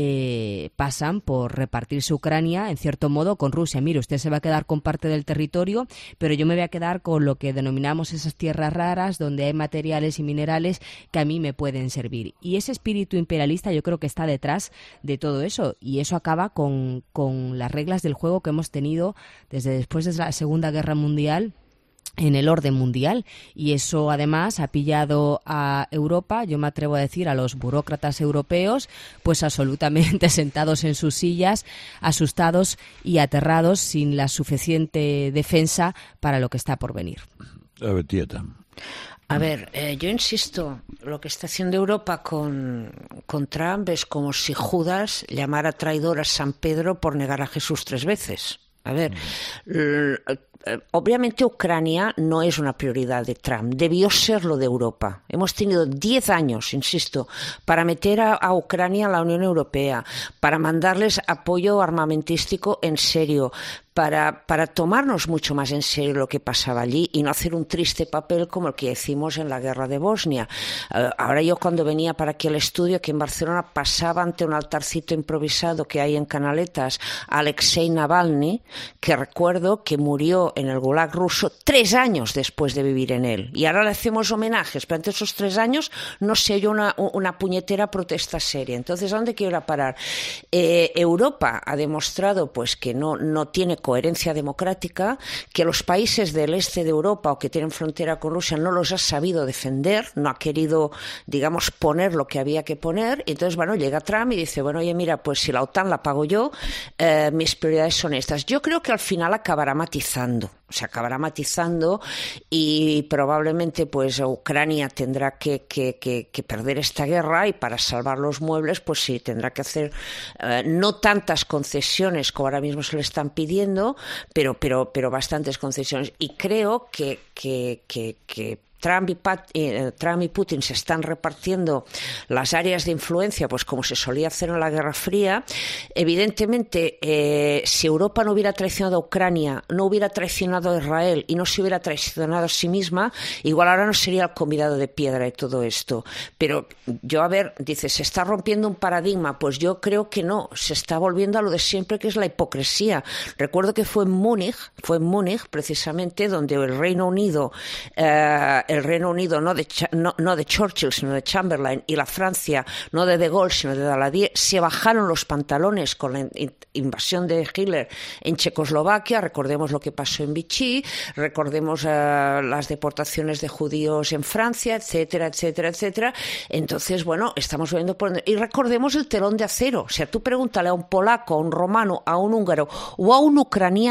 eh, pasan por repartirse Ucrania, en cierto modo, con Rusia. Mire, usted se va a quedar con parte del territorio, pero yo me voy a quedar con lo que denominamos esas tierras raras, donde hay materiales y minerales que a mí me pueden servir. Y ese espíritu imperialista yo creo que está detrás de todo eso, y eso acaba con, con las reglas del juego que hemos tenido desde después de la Segunda Guerra Mundial en el orden mundial, y eso además ha pillado a Europa, yo me atrevo a decir a los burócratas europeos, pues absolutamente sentados en sus sillas, asustados y aterrados, sin la suficiente defensa para lo que está por venir. A ver, Tieta. A ver, eh, yo insisto, lo que está haciendo Europa con, con Trump es como si Judas llamara traidor a San Pedro por negar a Jesús tres veces. A ver, l- obviamente Ucrania no es una prioridad de Trump, debió serlo de Europa. Hemos tenido diez años, insisto, para meter a, a Ucrania a la Unión Europea, para mandarles apoyo armamentístico en serio, para, para tomarnos mucho más en serio lo que pasaba allí y no hacer un triste papel como el que hicimos en la guerra de Bosnia. Uh, ahora yo cuando venía para aquí al estudio, aquí en Barcelona, pasaba ante un altarcito improvisado que hay en Canaletas a Alexei Navalny, que recuerdo que murió en el Gulag ruso tres años después de vivir en él. Y ahora le hacemos homenajes, pero ante esos tres años no se oyó una, una puñetera protesta seria. Entonces, ¿a dónde quiero ir a parar? Eh, Europa ha demostrado pues que no, no tiene coherencia democrática, que los países del este de Europa o que tienen frontera con Rusia no los ha sabido defender, no ha querido, digamos, poner lo que había que poner. Y entonces, bueno, llega Trump y dice, bueno, oye, mira, pues si la OTAN la pago yo, eh, mis prioridades son estas. Yo creo que al final acabará matizando. Se acabará matizando y probablemente pues Ucrania tendrá que, que, que, que perder esta guerra, y para salvar los muebles pues sí, tendrá que hacer eh, no tantas concesiones como ahora mismo se le están pidiendo, pero, pero, pero bastantes concesiones. Y creo que, que, que, que Trump y, Pat, eh, Trump y Putin se están repartiendo las áreas de influencia, pues como se solía hacer en la Guerra Fría. Evidentemente, eh, si Europa no hubiera traicionado a Ucrania, no hubiera traicionado a Israel y no se hubiera traicionado a sí misma, igual ahora no sería el convidado de piedra de todo esto. Pero yo, a ver, dice, ¿se está rompiendo un paradigma? Pues yo creo que no, se está volviendo a lo de siempre, que es la hipocresía. Recuerdo que fue en Múnich, fue en Múnich precisamente, donde el Reino Unido... Eh, el Reino Unido, no de, no, no de Churchill, sino de Chamberlain, y la Francia, no de De Gaulle, sino de Daladier, se bajaron los pantalones con la invasión de Hitler en Checoslovaquia. Recordemos lo que pasó en Vichy, recordemos uh, las deportaciones de judíos en Francia, etcétera, etcétera, etcétera. Entonces, bueno, estamos viendo por... Y recordemos el telón de acero. O sea, tú pregúntale a un polaco, a un romano, a un húngaro o a un ucraniano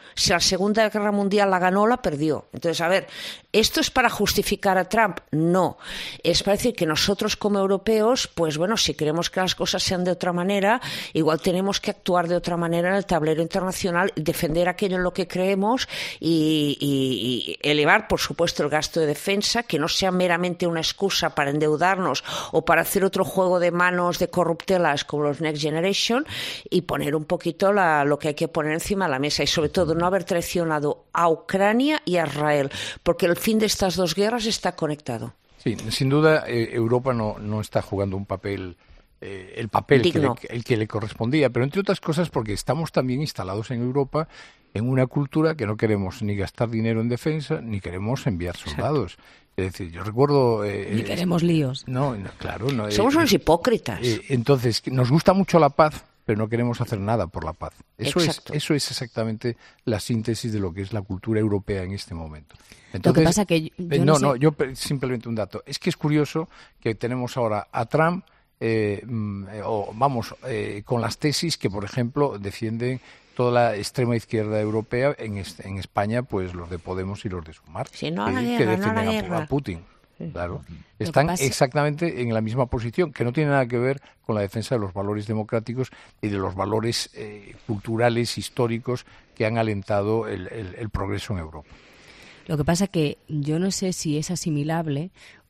Si la Segunda Guerra Mundial la ganó, la perdió. Entonces, a ver, ¿esto es para justificar a Trump? No. Es para decir que nosotros como europeos, pues bueno, si queremos que las cosas sean de otra manera, igual tenemos que actuar de otra manera en el tablero internacional, defender aquello en lo que creemos y, y, y elevar, por supuesto, el gasto de defensa, que no sea meramente una excusa para endeudarnos o para hacer otro juego de manos de corruptelas como los Next Generation, y poner un poquito la, lo que hay que poner encima de la mesa y sobre todo no haber traicionado a Ucrania y a Israel, porque el fin de estas dos guerras está conectado. Sí, sin duda eh, Europa no, no está jugando un papel, eh, el papel que le, el que le correspondía, pero entre otras cosas porque estamos también instalados en Europa en una cultura que no queremos ni gastar dinero en defensa, ni queremos enviar soldados. Exacto. Es decir, yo recuerdo... Eh, ni queremos líos. No, no claro. No, Somos eh, unos hipócritas. Eh, entonces, nos gusta mucho la paz, pero no queremos hacer nada por la paz. Eso es, eso es exactamente la síntesis de lo que es la cultura europea en este momento. Entonces, lo que pasa que yo, yo no, no, sé... no, yo simplemente un dato. Es que es curioso que tenemos ahora a Trump, eh, o vamos, eh, con las tesis que, por ejemplo, defienden toda la extrema izquierda europea, en, en España, pues los de Podemos y los de Sumar, sí, no a la eh, guerra, que defienden no a, la a, guerra. a Putin. Claro, están pasa... exactamente en la misma posición, que no tiene nada que ver con la defensa de los valores democráticos y de los valores eh, culturales, históricos que han alentado el, el, el progreso en Europa. Lo que pasa que yo no sé si es asimilable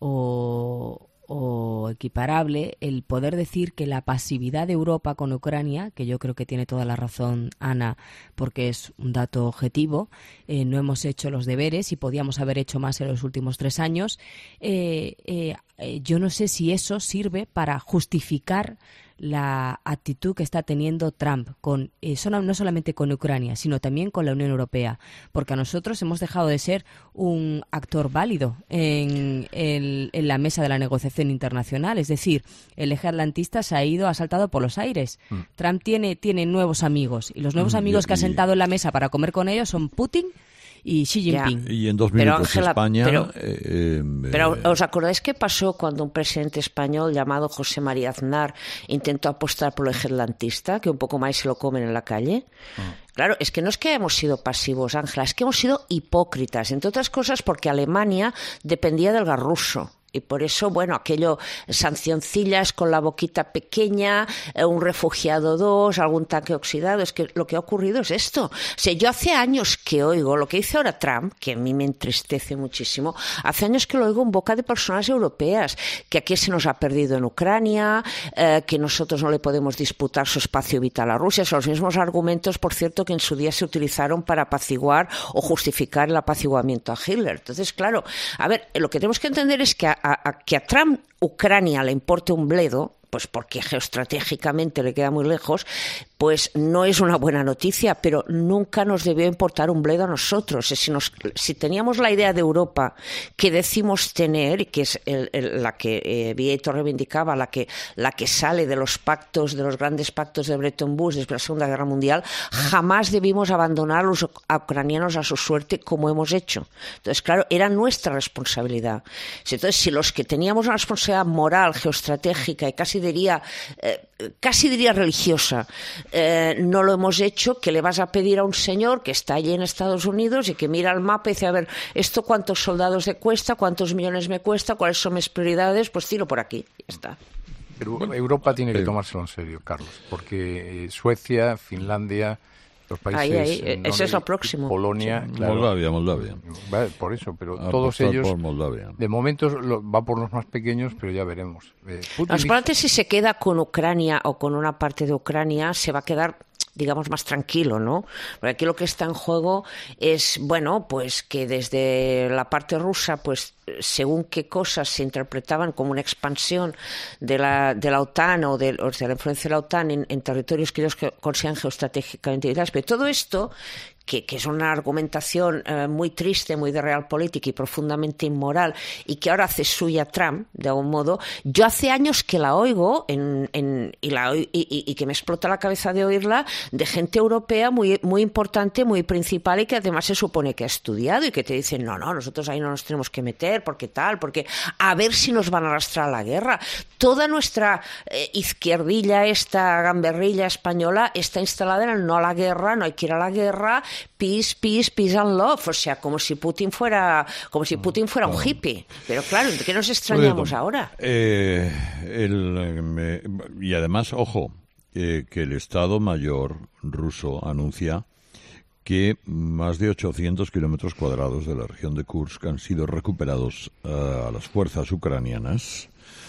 o, o equiparable el poder decir que la pasividad de Europa con Ucrania, que yo creo que tiene toda la razón Ana, porque es un dato objetivo, eh, no hemos hecho los deberes y podíamos haber hecho más en los últimos tres años, eh, eh, eh, yo no sé si eso sirve para justificar la actitud que está teniendo Trump con eh, no solamente con Ucrania, sino también con la Unión Europea, porque a nosotros hemos dejado de ser un actor válido en, el, en la mesa de la negociación internacional. Es decir, el eje atlantista se ha ido, ha saltado por los aires. Mm. Trump tiene, tiene nuevos amigos, y los nuevos mm, amigos y, que ha sentado en la mesa para comer con ellos son Putin y Xi Jinping. Ya. Y en dos minutos pero, Ángela, España... Pero, eh, eh, pero ¿os acordáis qué pasó cuando un presidente español llamado José María Aznar intentó apostar por el eje atlantista, que un poco más se lo comen en la calle? Oh. Claro, es que no es que hemos sido pasivos, Ángela, es que hemos sido hipócritas, entre otras cosas porque Alemania dependía del gas ruso. Y por eso, bueno, aquello, sancioncillas con la boquita pequeña, eh, un refugiado dos, algún tanque oxidado. Es que lo que ha ocurrido es esto. O sea, yo hace años que oigo lo que dice ahora Trump, que a mí me entristece muchísimo, hace años que lo oigo en boca de personas europeas, que aquí se nos ha perdido en Ucrania, eh, que nosotros no le podemos disputar su espacio vital a Rusia. Son los mismos argumentos, por cierto, que en su día se utilizaron para apaciguar o justificar el apaciguamiento a Hitler. Entonces, claro, a ver, lo que tenemos que entender es que a A, a que a Trump Ucrania le importe un bledo, pues porque geoestratégicamente le queda muy lejos, pues no es una buena noticia, pero nunca nos debió importar un bledo a nosotros. Si, nos, si teníamos la idea de Europa que decimos tener, y que es el, el, la que eh, Vieto reivindicaba, la que, la que sale de los pactos, de los grandes pactos de Bretton Woods después de la Segunda Guerra Mundial, jamás debimos abandonar a los ucranianos a su suerte como hemos hecho. Entonces, claro, era nuestra responsabilidad. Entonces, si los que teníamos una responsabilidad moral, geoestratégica y casi diría, eh, casi diría religiosa, eh, no lo hemos hecho, ¿qué le vas a pedir a un señor que está allí en Estados Unidos y que mira el mapa y dice, a ver, ¿esto cuántos soldados me cuesta? ¿Cuántos millones me cuesta? ¿Cuáles son mis prioridades? Pues tiro por aquí, ya está. Pero Europa tiene que tomárselo en serio, Carlos, porque Suecia, Finlandia, los países... Ahí, ahí, eh, ese es lo próximo. Polonia, sí. Claro, Moldavia, Moldavia. Va, por eso, pero a todos ellos, por Moldavia. De momento lo, va por los más pequeños, pero ya veremos. Eh, Putin... si se queda con Ucrania o con una parte de Ucrania, se va a quedar, digamos, más tranquilo, ¿no? Porque aquí lo que está en juego es, bueno, pues que desde la parte rusa, pues según qué cosas se interpretaban como una expansión de la, de la OTAN o de, o de la influencia de la OTAN en, en territorios que ellos consideran geoestratégicamente vitales. Pero todo esto, que, que es una argumentación eh, muy triste, muy de realpolitik y profundamente inmoral, y que ahora hace suya Trump, de algún modo, yo hace años que la oigo en, en, y, la, y, y, y que me explota la cabeza de oírla, de gente europea muy, muy importante, muy principal, y que además se supone que ha estudiado y que te dicen, no, no, nosotros ahí no nos tenemos que meter, porque tal, porque a ver si nos van a arrastrar a la guerra. Toda nuestra eh, izquierdilla, esta gamberrilla española, está instalada en el no a la guerra, no hay que ir a la guerra, peace, peace, peace and love, o sea, como si Putin fuera, como si Putin fuera un hippie. Pero claro, ¿de qué nos extrañamos Oye, ahora? Eh, el, eh, me- y además, ojo, eh, que el Estado Mayor ruso anuncia que más de ochocientos kilómetros cuadrados de la región de Kursk han sido recuperados uh, a las fuerzas ucranianas,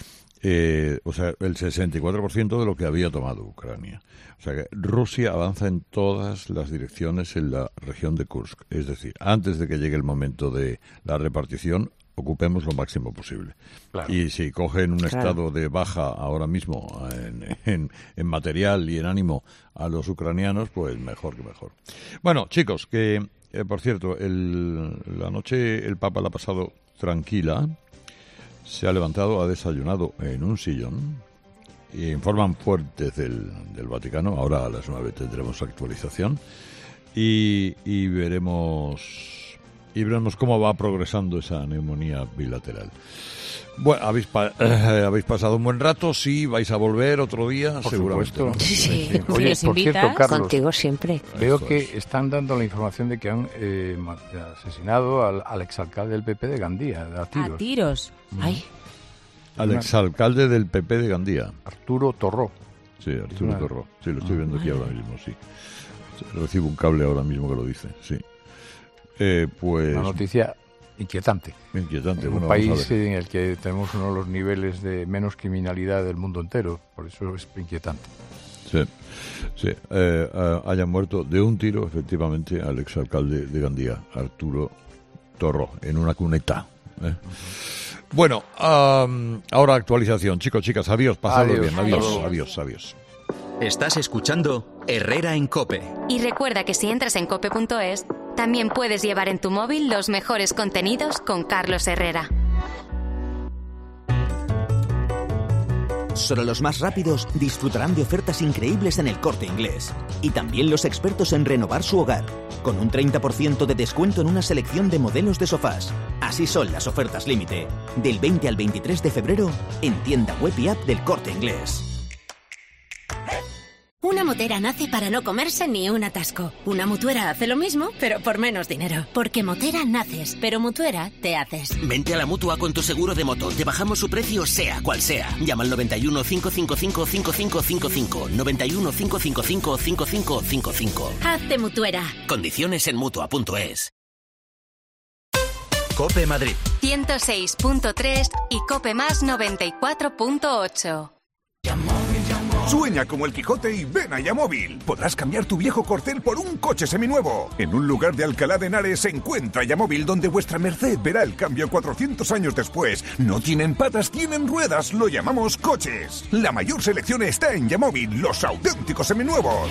eh, o sea, el sesenta y cuatro por ciento de lo que había tomado Ucrania. O sea que Rusia avanza en todas las direcciones en la región de Kursk. Es decir, antes de que llegue el momento de la repartición, ocupemos lo máximo posible. Claro. Y si cogen un Claro. estado de baja ahora mismo en, en, en material y en ánimo a los ucranianos, pues mejor que mejor. Bueno, chicos, que eh, por cierto, el, la noche el Papa la ha pasado tranquila, se ha levantado, ha desayunado en un sillón, y informan fuertes del, del Vaticano, ahora a las nueve tendremos actualización, y, y veremos... Y veremos cómo va progresando esa neumonía bilateral. Bueno, ¿habéis, pa- eh, ¿habéis pasado un buen rato? Sí, vais a volver otro día, Por seguramente. supuesto. ¿no? Sí, sí. Oye, por cierto, Carlos, Contigo siempre. veo Eso que es. están dando la información de que han eh, ma- asesinado al, al exalcalde del P P de Gandía, a tiros. A tiros. Ay. Al exalcalde del P P de Gandía. Arturo Torró. Sí, Arturo Una- Torró. Sí, lo estoy Ah, viendo aquí vale. ahora mismo, sí. Recibo un cable ahora mismo que lo dice, sí. Eh, pues... Una noticia inquietante. Inquietante, En bueno, un vamos a país ver. en el que tenemos uno de los niveles de menos criminalidad del mundo entero. Por eso es inquietante. Sí, sí. Eh, eh, haya muerto de un tiro, efectivamente, al exalcalde de Gandía, Arturo Torró, en una cuneta. ¿eh? Bueno, am, ahora actualización. Chicos, chicas, adiós, pasadlo Adiós. bien. Adiós, Adiós. adiós, adiós. Estás escuchando Herrera en COPE. Y recuerda que si entras en cope punto es, también puedes llevar en tu móvil los mejores contenidos con Carlos Herrera. Solo los más rápidos disfrutarán de ofertas increíbles en El Corte Inglés. Y también los expertos en renovar su hogar, con un treinta por ciento de descuento en una selección de modelos de sofás. Así son las ofertas límite, del veinte al veintitrés de febrero, en tienda web y app del Corte Inglés. Una motera nace para no comerse ni un atasco. Una mutuera hace lo mismo, pero por menos dinero. Porque motera naces, pero mutuera te haces. Vente a la Mutua con tu seguro de moto. Te bajamos su precio sea cual sea. Llama al noventa y uno, cinco cinco cinco, cinco cinco cinco cinco. noventa y uno, cinco cinco cinco, cinco cinco cinco cinco. Hazte mutuera. Condiciones en Mutua punto es. COPE Madrid. ciento seis punto tres y Cope Más noventa y cuatro punto ocho. Sueña como el Quijote y ven a Yamóvil. Podrás cambiar tu viejo Corcel por un coche seminuevo. En un lugar de Alcalá de Henares se encuentra Yamóvil, donde vuestra merced verá el cambio cuatrocientos años después. No tienen patas, tienen ruedas. Lo llamamos coches. La mayor selección está en Yamóvil, los auténticos seminuevos.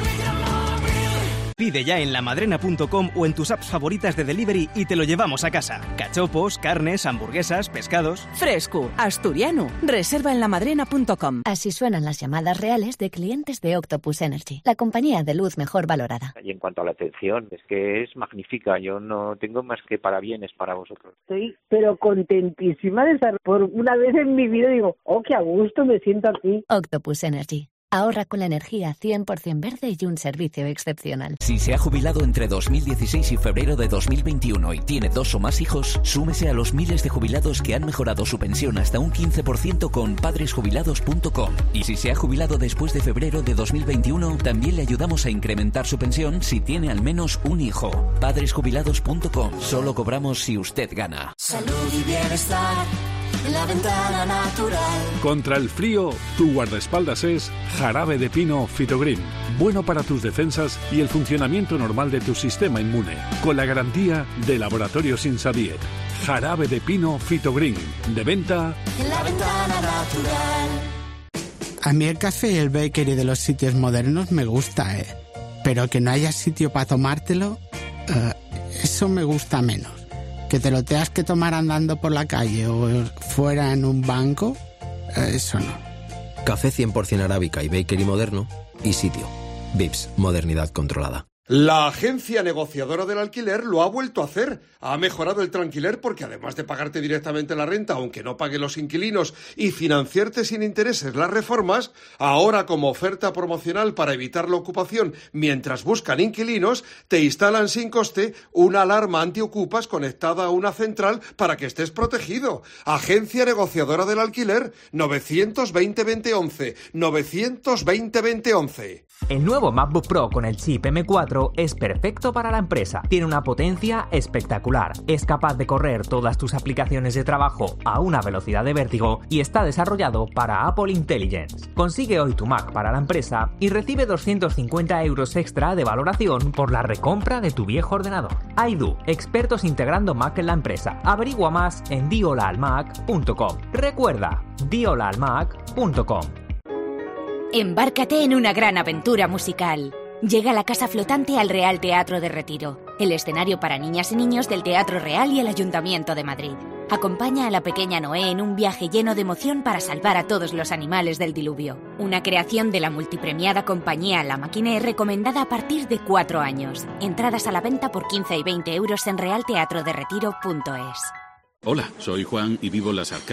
Pide ya en lamadrena punto com o en tus apps favoritas de delivery y te lo llevamos a casa. Cachopos, carnes, hamburguesas, pescados. Fresco, asturiano. Reserva en lamadrena punto com. Así suenan las llamadas reales de clientes de Octopus Energy, la compañía de luz mejor valorada. Y en cuanto a la atención, es que es magnífica. Yo no tengo más que parabienes para vosotros. Estoy pero contentísima de estar. Por una vez en mi vida digo, oh, qué a gusto me siento aquí. Octopus Energy. Ahorra con la energía cien por ciento verde y un servicio excepcional. Si se ha jubilado entre dos mil dieciséis y febrero de dos mil veintiuno y tiene dos o más hijos, súmese a los miles de jubilados que han mejorado su pensión hasta un quince por ciento con padres jubilados punto com. Y si se ha jubilado después de febrero de dos mil veintiuno, también le ayudamos a incrementar su pensión si tiene al menos un hijo. padres jubilados punto com. Solo cobramos si usted gana. Salud y bienestar en la ventana natural. Contra el frío, tu guardaespaldas es Jarabe de Pino Fitogreen. Bueno para tus defensas y el funcionamiento normal de tu sistema inmune. Con la garantía de Laboratorios Insadiet. Jarabe de Pino Fitogreen. De venta En la ventana natural. A mí el café y el bakery de los sitios modernos me gusta, ¿eh? Pero que no haya sitio para tomártelo, eh, eso me gusta menos. Que te lo tengas que tomar andando por la calle o fuera en un banco, eh, eso no. Café cien por ciento arábica y bakery moderno y sitio. Vips, modernidad controlada. La agencia negociadora del alquiler lo ha vuelto a hacer. Ha mejorado el tranquiler porque además de pagarte directamente la renta, aunque no paguen los inquilinos, y financiarte sin intereses las reformas, ahora como oferta promocional para evitar la ocupación mientras buscan inquilinos, te instalan sin coste una alarma antiocupas conectada a una central para que estés protegido. Agencia negociadora del alquiler, novecientos veinte veinte once, novecientos veinte veinte once. El nuevo MacBook Pro con el chip eme cuatro es perfecto para la empresa. Tiene una potencia espectacular, es capaz de correr todas tus aplicaciones de trabajo a una velocidad de vértigo y está desarrollado para Apple Intelligence. Consigue hoy tu Mac para la empresa y recibe doscientos cincuenta euros extra de valoración por la recompra de tu viejo ordenador. Aidu, expertos integrando Mac en la empresa. Averigua más en diolaalmac punto com. Recuerda, diolaalmac punto com. Embárcate en una gran aventura musical. Llega la Casa Flotante al Real Teatro de Retiro, el escenario para niñas y niños del Teatro Real y el Ayuntamiento de Madrid. Acompaña a la pequeña Noé en un viaje lleno de emoción para salvar a todos los animales del diluvio. Una creación de la multipremiada compañía La Maquinée, recomendada a partir de cuatro años. Entradas a la venta por quince y veinte euros en real teatro de retiro punto es. Hola, soy Juan y vivo en Las Arcadas.